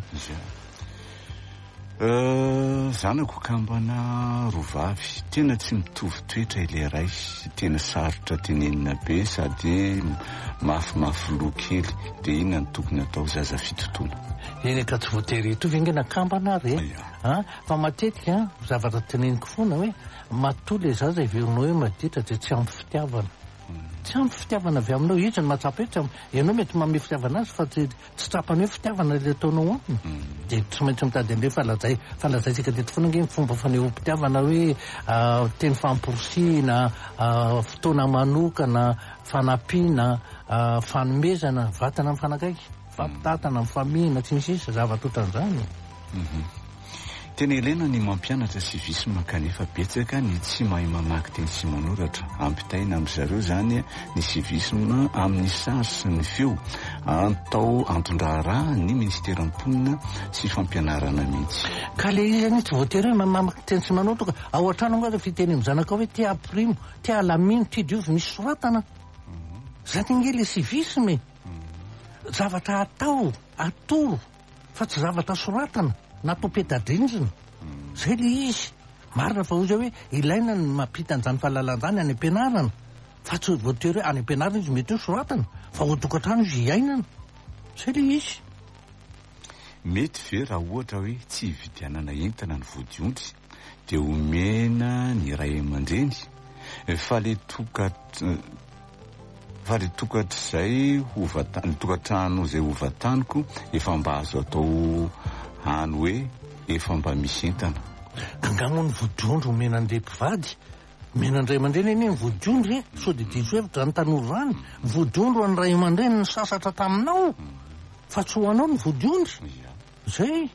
S1: zanako kambana rovavy tena tsy mitovy toetra ile ray tena sarotra tenenina be sady mafimafy loha kely de inona ny tokony atao zaza fitotoana
S2: eny ka tsy voatery itovy angena kambana re fa matetika zavatra teneniko foana hoe matoa le zaza iverinao hoe maditra de tsy ampy fitiavana tsy ampy fitiavana avy aminao izy ny matsapa hoe ianao mety manome fitiavana azy fa tsy trapany hoe fitiavana le ataonao aminy de tsy maintsy mitady an'le falazaitsika teto foana nge fomba fanehoam-pitiavana hoe teny famporosiana fotoana manokana fanampiana fanomezana vatana amin'ny fanakaiky fampitatana amin'ny famihina tsy misisa zavatra ohatran'izany
S1: tena ilaina ny mampianatra civisme kanefa betsaka ny tsy mahay mamaky teny sy manoratra ampitaina amin'ny zareo zany ny civisme amin'ny sary sy ny feo atao antondraharaha ny ministeram-ponina sy fampianarana mihitsy
S2: ka le izy any tsy voatery hoe mamaky teny sy manoratra ka ao an-trano ngaza fiteny amin'ny zanaka hoe tia aprimo tia alamino tia diovy misy soratana zany nge le civisme zavatra atao atoro fa tsy zavatra soratana natao petadrindrina zay le izy marina fa ozy hoe ilaina ny mampita an'izany fahalalan-jany any am-pianarana fa tsy voatery hoe any am-pianarana izy mety ho soratana fa ho tokantrano izy iainana zay le izy
S1: mety ve raha ohatra hoe tsy hividianana entana ny vodiondry de omena ny ray aman-dreny fa le tokatra zay ny tokantrano zay hovataniko efa mba azo atao hany hoe efa mba misy entana
S2: angamo ny vodiondry omena an'le mpivady menandray aman-dreny eny ny vodiondry so de diso hevitra ny tanora any vodiondry any ray aman-dreny ny sasatra taminao fa tsy ho anao ny vodiondry zay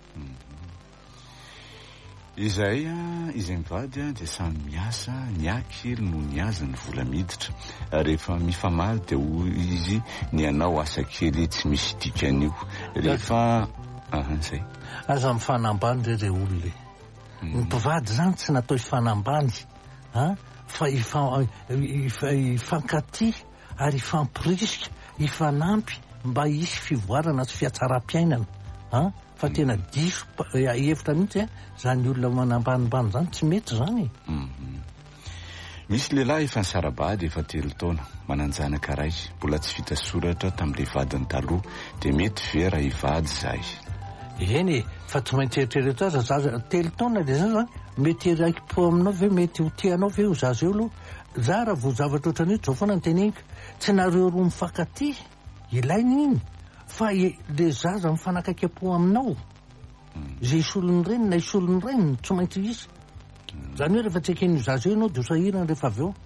S1: izay mivady de samy miasa ny akely no ny azy ny vola miditra rehefa mifamaly de ho izy ny anao asa kely tsy misy dikan'io rehefa zay
S2: aza mifanambany rere olona ny mpivady zany tsy natao hifanambany fa ifankaty ary ifampirisika ifanampy mba hisy fivoarana sy fiatsaram-piainana fa tena diso hevitra mihitsy zany olona manambanimbany zany tsy mety zany
S1: misy lehilahy efa nisarabady efa 3 taona mananjanaka ray mbola tsy vita soratra tamin'ilay vadiny taloha dia mety vera hivady zay
S2: eny fa tsy maintsy eritrereto aza zaza 3 taona de zany zany mety raiky po aminao ve mety ho tianao ve ho zaza eo aloha za raha vo zavatra ohatran'io zao foana ny tenenika tsy nareo roa mifankaty ilainy iny fa le zaza mifanakaiky-po aminao zay isolony reny na isolony reny tsy maintsy isy zany hoe rehefa tsy eken'io zaza eo ianao de osahirana rehefa avy eo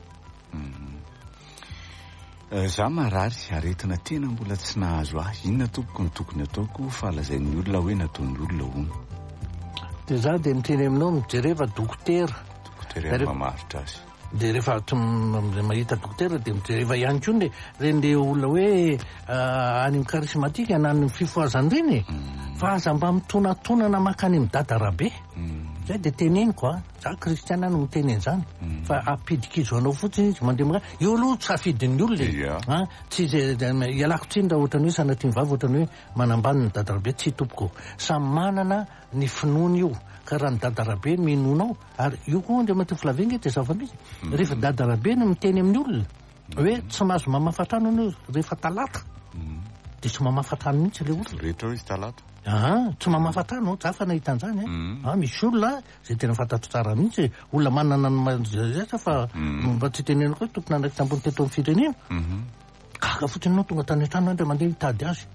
S1: za marary aretina tena mbola tsy nahazo ahy inona tompoko ny tokony ataoko fa lazain'ny olona hoe nataon'ny olona hono
S2: de za de miteny aminao mijereva dokotera
S1: mamaritra azy
S2: de rehefa mahita dokotera de mijereva ihany ko de reny olona hoe any amin'ny karismatika anany fifoazany reny fa aza mba mitonantonana makany midada rabe zay de teneniko za kristiana no miteneny zany fa apidikizo anao fotsiny izy mandeha maka io aloha tsy afidin'ny olona tsy ialako tsindra ohatrany hoe sanatria mivavy ohatrany hoe manambany ny dadarabe tsy tompoko samy manana ny finoana io ka raha ny dadarabe minonao ary io koa ndre mate filavengy de zava-misy rehefa dadarabe no miteny amin'ny olona hoe tsy mahazo mamafatrano anao rehefa talata de tsy mamafatrano mihitsy le olona
S1: rehetra hoe izy talata
S2: tsy mamafatrano za fa nahitan'izany misy olona zay tena fantatro tsara mihitsy olona manana nzasa fa mba tsy tenenako hoe tompona andraiky tambony teto amin'ny firenena kaka fotsiny anao tonga tany an-trano andra mandeha hitady azy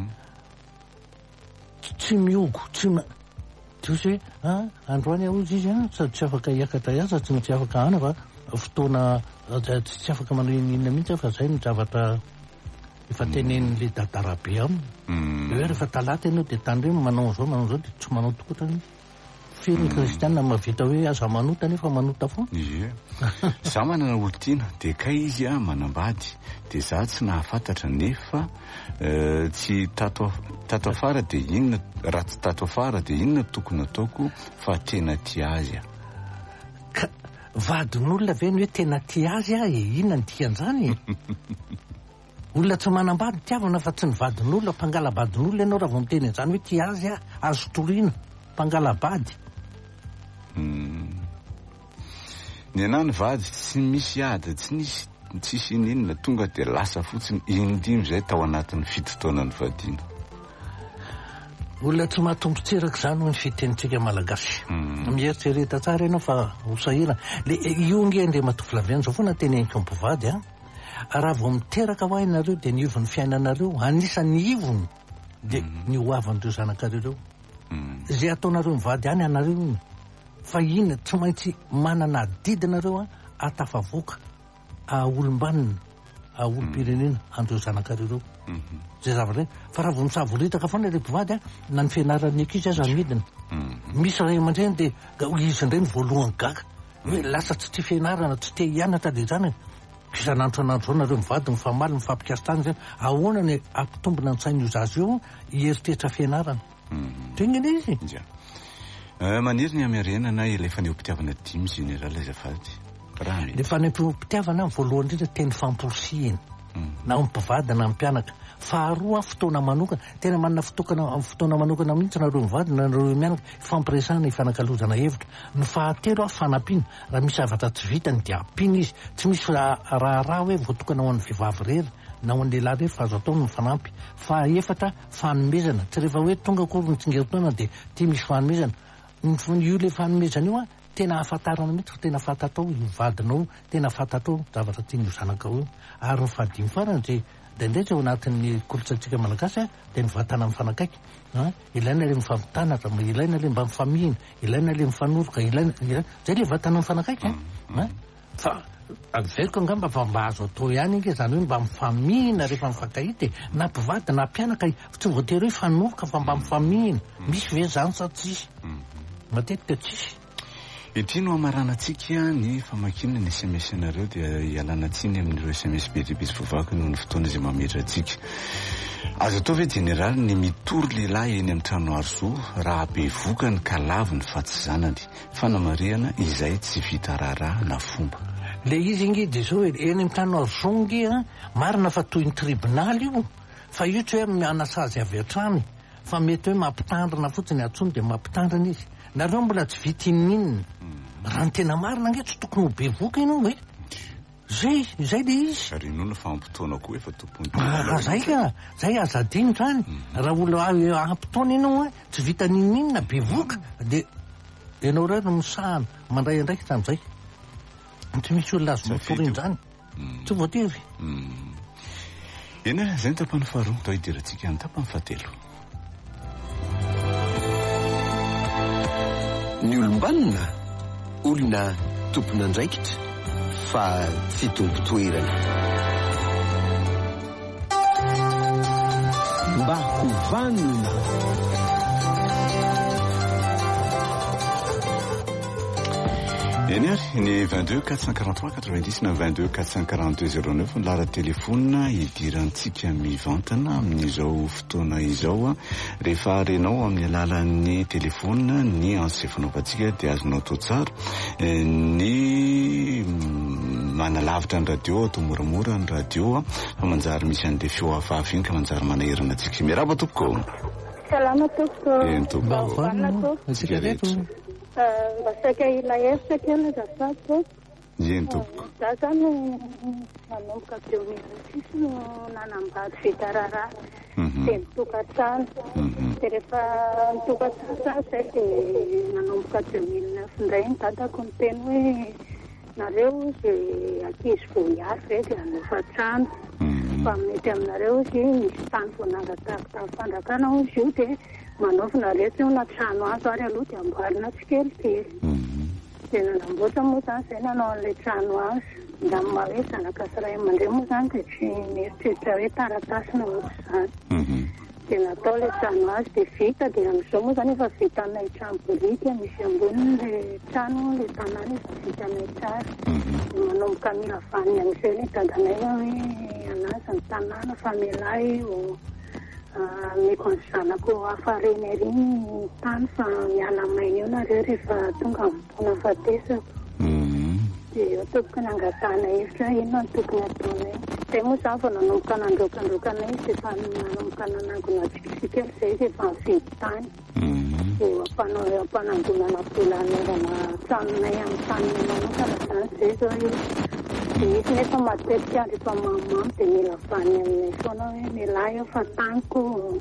S2: tsy miogo tsy hoe androany aozy izy sady tsy afaka hiakatra iaza tsy afaka ana fa fotoana tsy afaka manoinina mihitsy fa zay ny zavatra efa tenen'le dadarabe aminy hoe rehefa talata ianao de tany reny manao zao de tsy manao tokotrany firy ny kristianina mavita hoe aza manota nefa manota foana
S1: za manana olo-tiana de kay izy manambady de za tsy nahafantatra nefa tsy tato afara de inona raha tsy tato afara de inona tokony ataoko fa tena tia azy
S2: vadin'olona ve ny hoe tena tia azy inona ny dikan'izany olona tsy manambady tiavana fa tsy ny vadin'olona mpangalabadin'olona ianao raha vao miteny an'izany hoe tia azy azo toriana mpangalabady
S1: ny anahy ny vady tsy misy ady tsisy ininona tonga de lasa fotsiny indimy zay tao anatin'ny fitotaonany vadiana
S2: olona tsy mahatompontseraka zany ho ny fitenitsika malagasy mieritsereta tsara ianao fa hosahirana le ionge ndre matofilaviana zao foana teneniko mpivady raha vao miteraka ho ainareo de niovon'ny fiainanareo anisan'ny ivony de ny hoavan'ireo zanakareo zay ataonareo mivady any anareo iny fa ina tsy maintsy manana adidinareo atafavoaka aolombanina aolo-pirenena andreo zanakareo zay zavatra fa raha vao misavoritaka foana le mpivady na ny fianarany ankizy aza midina misy ray aman-dreny de izy indray ny voalohany gaga hoe lasa tsy tia fianarana tsy tia hianatra de zany isan'andro zao nareo mivady mifamaly mifampikasy tany zany ahoana ny ampitombona ny sain'io zazy io hieritreritra fianarana tegnana izy
S1: maniry ny amiarenana efa ny ompitiavana dimy général azafady
S2: le fa ny mpitiavana voalohany indrindra teny famporosihina na mpivady na mpianaka faharoa fotoana manokana tena manana fotoana manokana mihitsy nareo mivady nareo mianaka fampiresana ifanakalozana hevitra ny fahatelo fanampiana raha misy zavatra tsy vitany de ampina izy tsy misy raha hoe voatokana ho an'ny vehivavy rery na ho an'ny lehilahy rery fa azo atao ny fanampy fahaefatra fanomezana tsy rehefa hoe tonga kory mitsingeritona de tia misy fanomezana io le fanomezana io tena ahafantarana mihitsy fa tena fantatao io vadinao tena fantatao zavatra tian'io zanakao io ary ny fahadimy farany zay ndraindray ao anatin'ny kolotsaintsika malagasy de mivatana mifanakaiky ilaina le mifampitanatra ilaina le mba mifamihina ilaina le mifanoroka ilaina zay le vatana mifanakaiky fa averiko angamba fa mba azo atao ihany iny zany hoe mba mifamihina rehefa mifankahity na mpivady na mpianaka tsy voatery hoe fanoroka fa mba mifamihina misy ve zany sa tsisy matetika tsisy
S1: ity no amaranantsika ny famakina ny SMS anareo dia ialana tsiny amin'ireo SMS beribizy vovaka noho ny fotoana izay mametra antsika. Azo atao hoe generaly ny mitory lehilahy eny amin'ny trano arzo raha be vokany ka lavo ny fahatsyzanany fanamariana izay tsy vita raharaha na fomba.
S2: Le izy ingy de zao eny amin'ny trano arzo ngy marina fa toy ny tribonaly io fa io tsy hoe anasazy avy atrany fa mety hoe mampitandrina fotsiny atsony de mampitandrina izy. Nareo mbola tsy vita inninna raha ny tena marina nge tsy tokony ho be voka ianao hoe zay le izy
S1: ary inona fampitoana koa efa tompony
S2: zay azadiny zany raha olo ampitoana ianao tsy vita ninninna be voka de ianao reo no misahana mandray andraiky tam'izay tsy misy olona azo motoriny zany tsy voatery
S1: ena zay ny tapany faharoa to hidirantsika ny tapany fahatelo.
S3: Ny olombanina olona tompona andraikitra fa tsy tompo toerana mba hovanina
S1: eny ary ny 22 443 90 na 22 442 09 ny lara telefona hidirantsika mivantana amin'izao fotoana izao rehefa renao amin'ny alalan'ny telefona ny anse fanaovantsika dia azonao atao tsara ny manalavitra ny radio atao moramora ny radio fa manjary misy an'le feo hafahafa iny ka manjary manahirana antsika miaraba tompoko.
S4: Salama tompoko.
S1: Eny tompoko.
S4: Basaka ila hevitra kely azafady.
S1: Eny tompoko.
S4: Za zany nanomboka 2006 no nanambady vita raharaha dia nitokantrano. Dia rehefa nitokantrano zay dia nanomboka 2009 indray ny dadako ny teny hoe nareo izay ankizy vao hiary ve dia hanofa trano fa mety aminareo izy misy tany vao nangatahaka fandrakana izy io dia manaovina rehetra na trano azo ary aloha dia amboarina tsikelikely dia nanamboatra moa zany izay nanao an'ilay trano azo ndamina hoe zanaka sy ray aman-dreny moa zany dia tsy mieritreritra hoe taratasy na ohatr'izany dia natao ilay trano azo dia vita dia amin'izao moa zany efa vita anay trano boriky misy amboniny ilay trano ilay tanàna efa vita anay tsara manomboka mila vaniny amin'izay ilay dadanay hoe anazy ny tanàna fa mialay meko ny zanako hafa reny ary ny tany fa miala maina eo nareo rehefa tonga fotoana fatesako dia eo tokony angatahana hevitra inona ny tokony ataonay dia moa zany fa nanomboka nandrokandrokanay izy efa nanomboka nanangona tsikitsikely izay izy efa mividy tany dia ampanangonana volan'orana tranonay amin'ny taniny manokana zany izay zao io dia izy nefa matetika rehefa mamamy dia mila vany aminay foana hoe mialahy eo fa taniko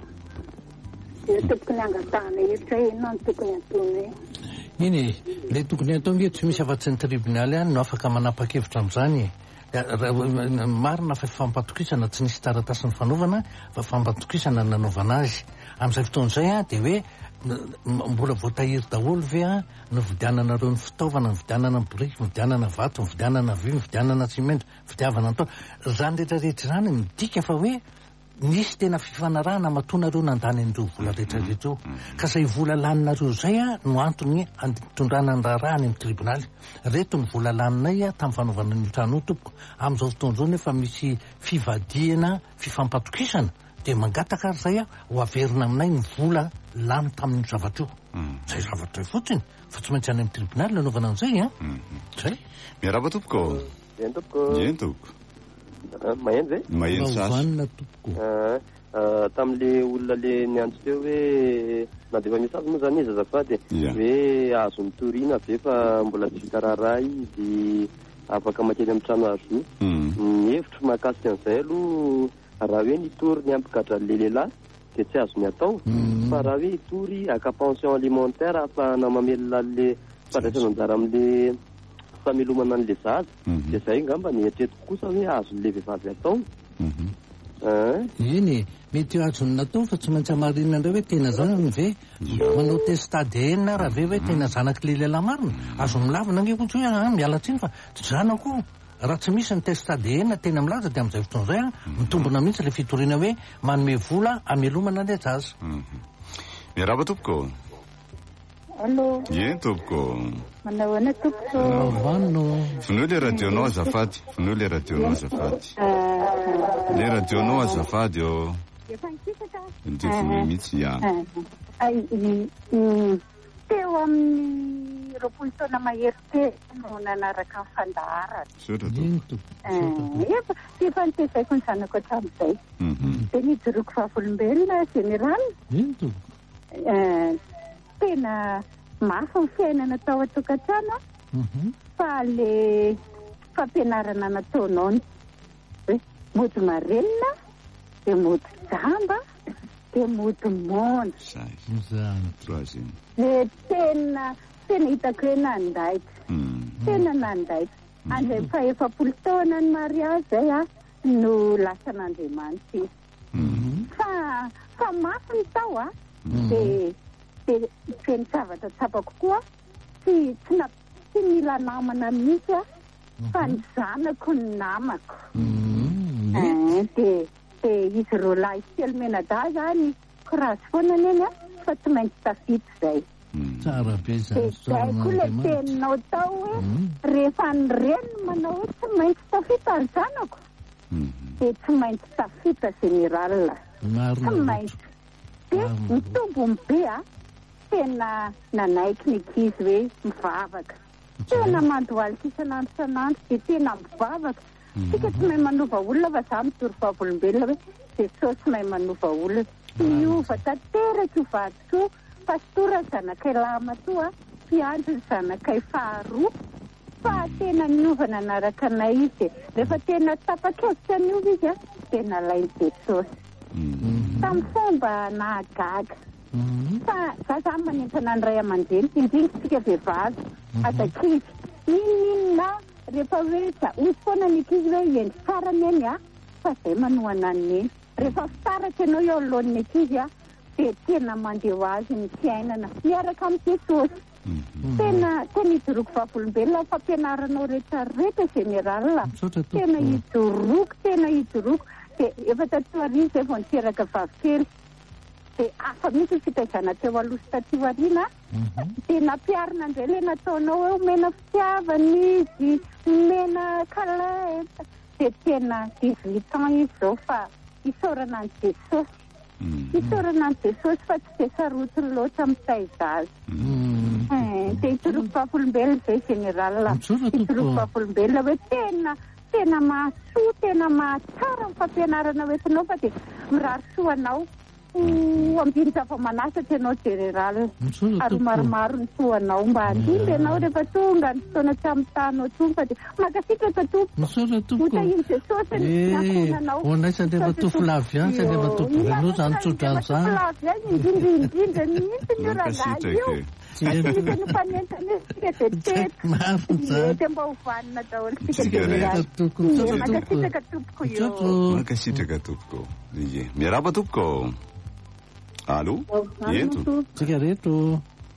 S4: dia tokony angatahana hevitra inona ny tokony ataonay.
S2: Iny le tokony atao nge tsy misy afa-tsy ny tribonaly any no afaka manapa-kevitra amin'izany marina fa fampatokisana tsy nisy taratasy ny fanaovana fa fampatokisana nanaovana azy amin'izay fotoan'izay dia hoe mbola voatahiry daholo ve ny vidiananareo ny fitaovana ny vidianana ny boriky ny vidianana vato ny vidianana vy ny vidianana tsimento vidiavana atao zany rehetrarehetra zany midika fa hoe nisy tena fifanarahana matonareo nandany an'ireo vola rehetrarehetra eo ka izay vola laninareo zay no antony antondrana ny raharahany amin'ny tribonaly reto ny vola laninay tamin'ny fanaovana ny trano tompoko amin'izao fotoan'izao nefa misy fivadiana fifampatokisana dia mangataka ary zay ho averina aminay ny vola lany tamin'ny zavatra io zay zavatra fotsiny fa tsy maintsy any amin'ny tribonaly nanaovana an'izay zay
S1: miaraba tompoko.
S5: Eny tompoko.
S1: Eny tompoko.
S5: Maheno zay?
S1: Maheno
S2: vanina tompoko.
S5: Tamin'le olona le niantso teo hoe na dia efa misy azy moa zany izy azafady hoe azo mitoriana ve fa mbola tsy vita raharaha izy afaka makeny amin'ny trano azo io ny hevitro mahakasika an'izay aloha raha hoe nitory ny ampikatra le lehilahy dia tsy azo ny atao fa raha hoe hitory aka pension alimentaire ahafahana mamelona le fandraisana anjara amin'le famelomana an'le zaza dia zay ngamba ny eritreretiko kosa hoe azo le vehivavy atao
S2: iny mety azony natao fa tsy maintsy amarinina indray hoe tena zany ve manao test ADN raha ve hoe tena zanaky le lehilahy marina azo milavina nge ohatsy hoe miala tsiny fa tsy zanako raha tsy misy ny test ADN tena milaza dia amin'izay fotoan'izay mitombona mihitsy le fitoriana hoe manome vola amelomana le zaza.
S1: Miaraba tompoko.
S4: Allo.
S1: Ie tompoko.
S4: Manao ana tompoko.
S2: Vano.
S1: Voneo le radionao azafady. Voneo le radionao azafady. Le radionao azafady eo.
S4: Efa nikisaka.
S1: Dia voneo mihitsy ia.
S4: Teo amin'ny 20 taona mahery teo no nanaraka ny fandaharana.
S1: Sotra tompoko.
S4: Efa nitezaiko ny zanako hatramin'izay. Dia nijoroako vavolombelona general. Tena mafy ny fiainana tao an-tokantrano fa le fampianarana nataonao hoe mody marenina dia mody jamba dia mody mona. Dia tena hitako hoe nandaitra. Tena nandaitra. Andray fa 40 taona ny mariazy zay no lasa n'Andriamanitra. Fa mafy ny tao dia feny zavatra tsapako koa tsy mila namana mihitsy fa ny zanako ny namako. Dia izy roa lahy telo menada zany korasy foana neny fa tsy maintsy tafity zay.
S2: Tsara be
S4: zay koa le teninao tao hoe rehefa ny reniny manao hoe tsy maintsy tafita ny zanako dia tsy maintsy tafita general. Tsy maintsy. Dia mitombony be tena nanaiky ny ankizy hoe mivavaka. Tena mandoaly isan'andro isan'andro dia tena mivavaka. Tsika tsy mahay manova olona fa za mitory vavolombelona hoe Jesosy tsy mahay manova olona. Miova tanteraka io vadiko pastora zanakay lama toa mpiandro ny zanakay faharoa fa tena niova nanaraka anay izy. Rehefa tena tapa-kevitra niova izy tena lainy Jesosy. Tamin'ny fomba nahagaga. Fa za manentana ny ray aman-dreny indrinitsika vehivavy atankizy inona rehefa hoe ozy foana ny ankizy hoe endry tsara neny fa zay manohana neny. Rehefa fitaratra ianao eo alohan'ny ankizy dia tena mandeho azy ny fiainana miaraka amin'ny Jesosy. Tena hijoroako vavolombelona fampianaranao rehetrarehetra general. Tena hijoroako. Dia efa tatoariana zay vao niteraka vavokely. Dia afa misy fitaizana teo aloha taty aoriana. Dia nampiarina indray ilay nataonao hoe omena fitiavana izy, omena kalenta. Dia tena 18 ans izy zao fa isaorana any Jesosy. Isaorana any Jesosy fa tsy dia sarotiny loatra mitaiza azy. Dia hijoroako vavolombelona zay general. Hijoroako vavolombelona hoe tena mahasoa, tena mahatsara ny fampianarana hoentinao fa dia mirary soanao. Ambiny zava-manasatra ianao general. Ary maromaro ny soanao mba handimby ianao rehefa tonga ny fotoana tsy amin'ny tanao tonga fa dia makasitraka tompo. Ota iny Jesosy ny akonanao.
S2: Onaisany rehefa tofo-lavy any, sany rehefa tofo-venao zany tsotra an'izany.
S4: Tofo-lavy any indrindra mihitsy ny rangahy io. Isika ny mpanentana isika dia tety mba hovanina daholo sika general. Makasitraka tompoko io.
S1: Makasitraka tompoko. Miarahaba tompoko. Allo? Eto.
S2: Tsika reto.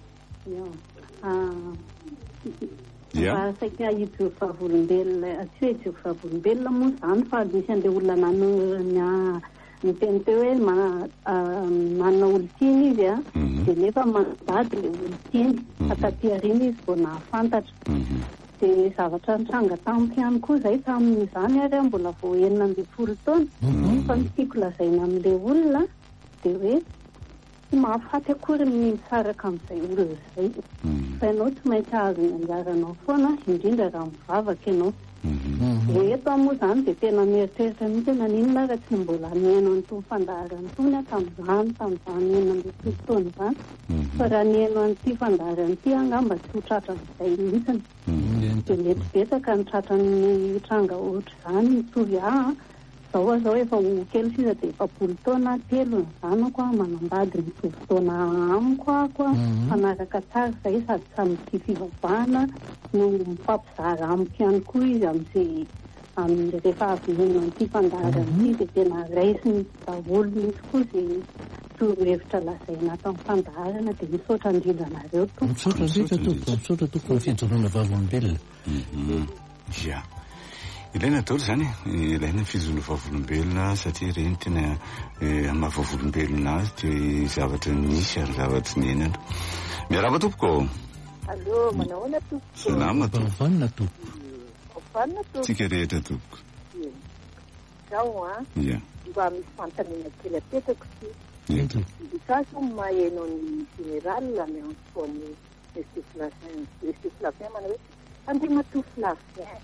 S4: Saika hijoro vavolombelona, tsy hoe hijoro vavolombelona moa izany fa misy an'ilay olona nanao ny teny teo hoe manana olon-tiany izy dia nefa manodady ilay olon-tiany ataty ariana izy vao nahafantatra. Dia zavatra nitranga tamiko ihany koa izay tamin'izany ary mbola vao 19 taona fa mitiako lazaina amin'ilay olona dia hoe tsy mahafaty akory ny misaraka amin'izay olona izay. Fa ianao tsy maintsy azo ny anjaranao foana indrindra raha mivavaka ianao. Eto moa izany dia tena mieritreritra mihitsy naninona raha tsy mbola niaino an'itony fandaharany itony tamin'izany 19 taona izany. Fa raha niaino an'ity fandaharany ity angamba tsy ho tratran'izay mihitsiny. Dia mety betsaka ny tratran'ny tranga ohatr'izany mitovy zao efa kely sisa dia 40 taona telo ny zanako manambady mitovy taona amiko fanaraka tsara izay sady samy tia fivavahana no mifampizara amiko ihany koa izy amin'izay rehefa avy nono an'ity fandaharany ity dia tena raisiny daholo mihitsy koa izay torohevitra lazaina tamin'ny fandaharana dia misaotra indrindra anareo to.
S2: Misaotra toko ny fijoroana vavolombelona.
S1: Ia. Ilaina daholo zany, ilaina ny fijoroana vavolombelona satria ireny tena mahavavolombelona azy dia zavatra nisy ary zavatra nenana. Miarahaba tompoko.
S4: Allo, manahoana tompoko?
S1: Salama tompoko.
S2: Vanina tompoko.
S4: Vanina tompoko.
S1: Tsika rehetra tompoko.
S4: Zaho
S1: Ia.
S4: mba misy fanontaniana kely apetako ty.
S1: Ia.
S4: Isaso mahaenao ny général ny anfoany Lestiflavien mana hoe andeha matoa Flavien.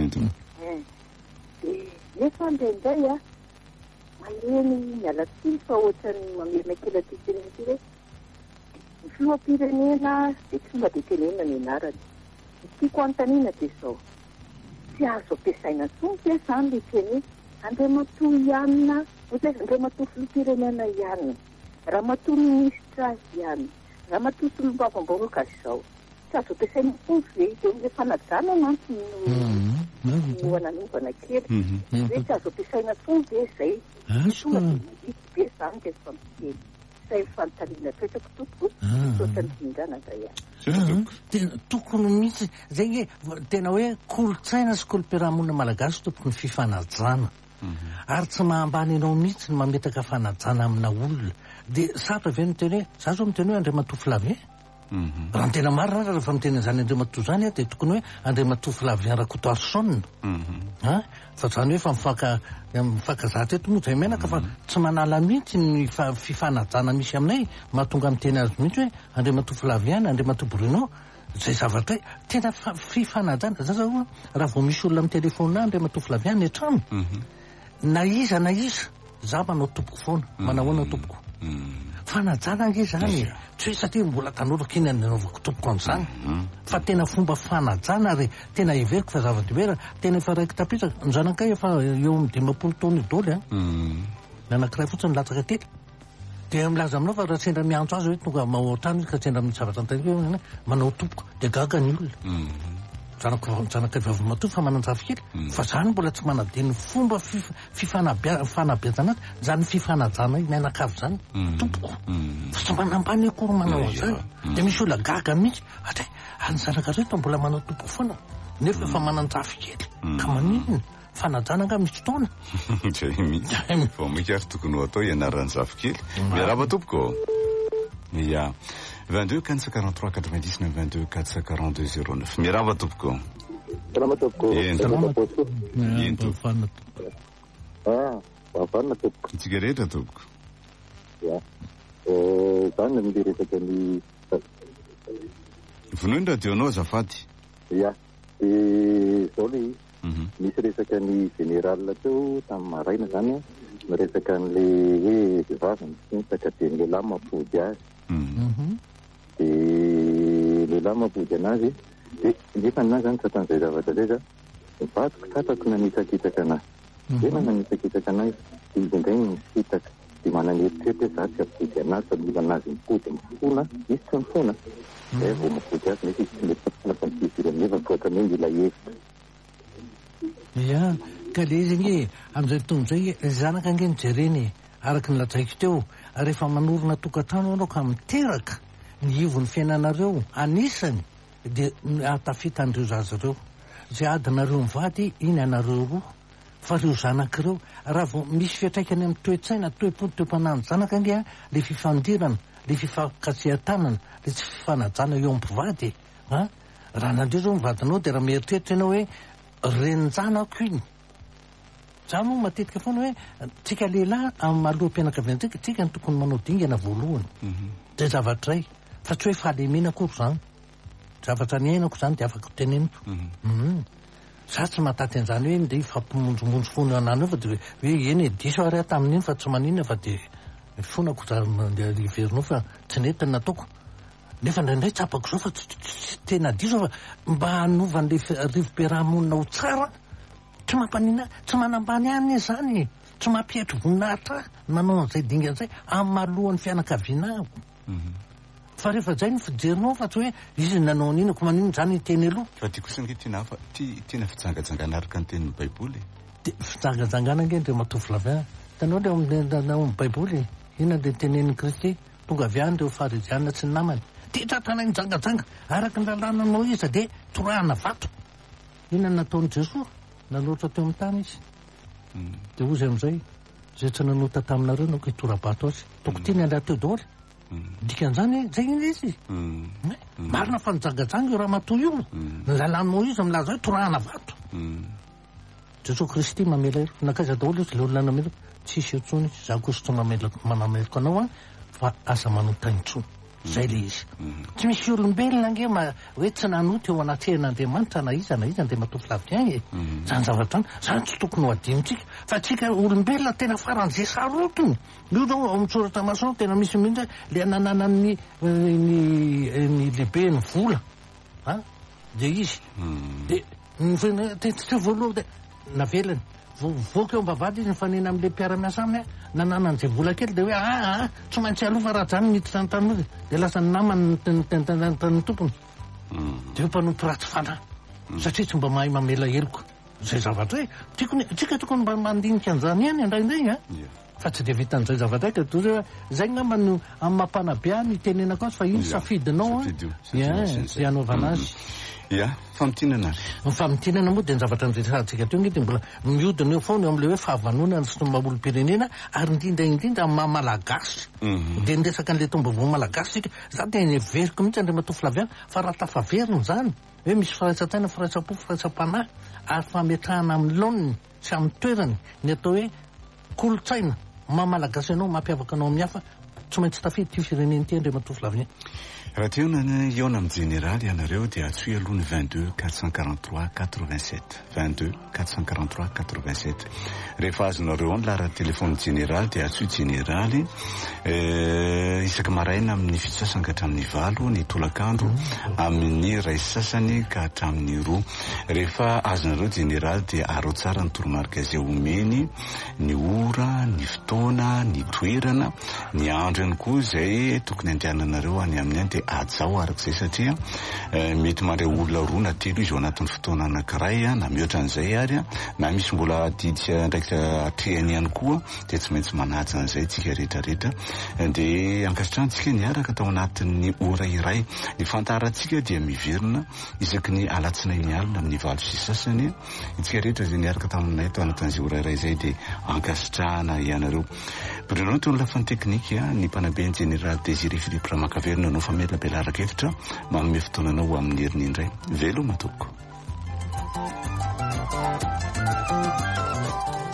S4: Dia nefa indraindray maleny miala tsiny fa ohatrany mamerina kely aty teneny ty hoe ny filoham-pirenena dia tsy mba dia tenenina ny anarany. Tiako anontaniana dia izao. Tsy azo ampiasaina intsony ve izany le teny andeha matoa ihany ohatra andeha matoa filoham-pirenena ihany, raha matoa ministra ihany, raha matoa solombavam-bahoaka izao. Tsy azo ampiasaina intsony ve dia ilay fanajana mantsy no ananovana kely. Hoe tsy azo ampiasaina intsony ve izay. Tonga dia be izany dia fampikely. Izay fanontaniana petako tompoko sotrany findrana zay
S2: tokony mihitsy zay tena hoe kolotsaina sy kolom-piarahamonina malagasy tompoko ny fifanajana. Ary tsy mahambany ianao mihitsy ny mametaka fanajana amina olona. Dia satra ve miteny hoe za zao miteny hoe Andriamatoa Flavien. Raha ny tena marina rehefa miteny izany Andriamatoa zany dia tokony hoe Andriamatoa Flavien Rakotoarsona. Fa zany hoe fa mifakazatra eto moa zay menaka fa tsy manala mihitsy ny fifanajana misy aminay mahatonga miteny azy mihitsy hoe Andriamatoa Flavien, Andriamatoa Bruno. Zay zavatra hoe tena fifanajana. Za zao raha vao misy olona amin'ny telefona Andriamatoa Flavien ny an-trano. Na iza za manao tompoko foana, manahoana tompoko. Fanajana ange zany. Tsy hoe satria mbola tanora iny anaovako tompoko an'izany. Fa tena fomba fanajana ary tena iveriko fa zava-doera tena efa raiky tapisaka. Ny zanakay efa eo amin'ny 20 taona idoly. Nanankiray fotsiny latsaka tely. Dia milaza aminao fa raha sendra miantso azy hoe tonga mahoatrano ka sendra amin'ny zavatra antaniko manao tompoko dia gaga ny olona. Zanakay vavy matoa fa manan-jafy kely. Fa zany mbola tsy manadiny fomba fanabeazana zany fifanajana mianakavy zany tompoko. Fa tsy manambany akory manao an'izany. Dia misy olona gaga mihitsy atra any zanakareto mbola manao tompoko foana nefa efa manan-jafy kely. Ka maninona fanajana nga misy fotoana.
S1: Zay mihitsy. Vao mikary tokony ho atao ianaran'ny zafy kely. Miarahaba tompoko. Ia. 22 443 99 22 442 09. Miarahaba tompoko.
S5: Salama tompoko.
S1: Ento.
S5: Vanina tompoko.
S1: Tsika rehetra tompoko.
S5: Ia. Zany miresaka ny
S1: vonoiny radionao azafady.
S5: Ia. Dia zao le misy resaka ny général teo tamin'ny maraina zany miresaka n'le hoe vehivavy mitaka dia ny lehilahy mampody azy. Dia lehilahy mampody anazy dia nefa anazy zany satan'izay zavatra zay za mivadiko tatako nanitsakitaka anazy. Dia nanitsakitaka anazy dia indray misitaka dia manan'eritreritra za tsy ampody anazy fa mila anazy mipody mifona misy tsy mifona. Zay vao mampody azy nefa izy tsy mety mifona fa mipivira nefa voatany hoe mila hevitra.
S2: Ia, ka le izy nge amin'izay fotoana izay zanaka nge nijereny araka ny lazaiko teo rehefa manorina tokantrano ianao ka miteraka ny ivon'ny fiainanareo anisany dia atafita an'ireo zaza ireo. Izay adinareo mivady iny anareo roa fa ireo zanak'ireo raha vao misy fiatraikany amin'ny toe-tsaina, toe-panahiny zanaka nge le fifandirana, le fifankasihan-tanana, le tsy fifanajana eo amin'ny mpivady. Raha nandreo zao mivadinao dia raha mieritreritra ianao hoe renjanako iny. Za moa matetika foana hoe tsika lehilahy amin'ny maloham-pianakaviantsika tsika ny tokony manao dingana voalohany. Zay zavatra ray fa tsy hoe fahalemena akory zany. Zavatra ny ainako zany dia afaka teneniko. Za tsy mahataty an'izany hoe nde fampimonjomonjo foana anany eo fa dia hoe eny diso ary tamin'iny fa tsy maninona fa dia fonako za mandeha iverinao fa tsy netiny nataoko. Nefa indraindray tsapako zao fa tsy tena diso fa mba hanovan'le rivo-piarahamonina ho tsara tsy mampanina tsy manambany any zany tsy mampietro voninahitra manao an'izay dingan'izay amin'ny mahalohan'ny fianakavianako. Fa rehefa zay ny fijerinao fa tsy hoe izy nanao ninako maninona zany teny aloha.
S1: Fa ty kosa nge tiana fijangajangana araka ny tenin'ny baiboly.
S2: Fijangajangana nge Andriamatoa Flavien. Tanao le amin'ny baiboly inona le tenen'ny Kristy tonga avy any ireo farizianina tsy ny namany. Ty tratranay mijangajanga araka ny lalànanao izy dia torahana vato. Inona nataon'i Jesosy nanoatra teo amin'ny tany izy. Dia ozy amin'izay zay tsy nanota taminareo no hitora-bato azy. Toko tiany andray teo daholo. dikan'izany zay iny izy marina fa nijangajanga io raha matoy io ny lalanao izy milaza hoe torahana vato Jesosy Kristy mamela iro nakaiza daholo izy le olona namela tsisy etsony za koa sy tsy manameloko anao a fa aza manontany-tsony zay le izy tsy misy olombelona nge hoe tsy nanoty eo anaty herin'Andriamanitra na iza andeha matofy lavitra agny zany zavatra zany tsy tokony ho adinontsika fa tsika olombelona tena faran'izay sarotiny io zao ao mitsoratra masao tena misy mihitsy le nananany ny lehibe ny vola de izy de tsy voaloha de navelany voaka eo mbavady izy nyfanena am'le mpiara-miasa aminy nananan'izay vola kely de hoe tsy maintsy alova raha zany miditra ny tany de lasa ny namany ny tompony de eo mpanompo ratsy fanahy satria tsy mba mahay mamela heloka zay zavatra hoe tsika tokony mba mandinika an'izany ihany indraindray fa tsy de vitan'izay zavatra ka toy zay ngamba no amin'ny mampanabe ny tenenako azy fa iny safidinao zay anaovana azy
S1: famitinana
S2: famitinana moa de ny zavatra nyresatsika teo nge de mbola miodina eo foana eo am'le hoe fahavanona sy maolo-pirenena ary indrindra amin'ny maha-malagasy de niresaka an'le tombavao malagasy sika za de everiko mihitsy andre matofy laviana fa raha tafaveriny zany hoe misy firaitsan-taina firaitsa-po firaitsam-panahy ary fametrahana amin'ny laoniny sy amin'ny toerany ny atao hoe kolotsaina maha-malagasy anao mampiavaka anao amin'ny hafa tsy maintsy tafidy ty fireneny ty andre matofy laviana
S1: raha teo iona amin'ny général ianareo dia atsoy alohany 22 443 87 22 443 87 rehefa azonareo ao ny lara telefony général dia atsoy généraly isaka maraina amin'ny fito sasany ka hatramin'ny valo ny tolakandro amin'ny ray sasany ka hatramin'ny roa rehefa azonareo général dia aro tsara ny toromarika izay omeny ny ora ny fotoana ny toerana ny andro ihany koa izay tokony andehananareo any amin'ny any dia ajao arak'izay satria mety mandray olona roa na telo izy ao anatin'ny fotoana anankiray na mihoatra an'izay ary na misy mbola didy ndraiky atrehany ihany koa dia tsy maintsy manaja an'izay tsika rehetrarehetra dia ankasitrahantsika niaraka tao anatin'ny ora iray ny fantarantsika dia miverina isaky ny alatsinainy alina amin'ny valo sy sasany itsika rehetra zay niaraka taminay tao anatin'izay ora iray zay dia ankasitrahana ianareo Bruno teo ny lafany teknika ny mpanabe ny général Désiré Philippe Ramakaverina no famela belaraka efitra manome fotoananao ho amin'ny herin'ny indray velo matoko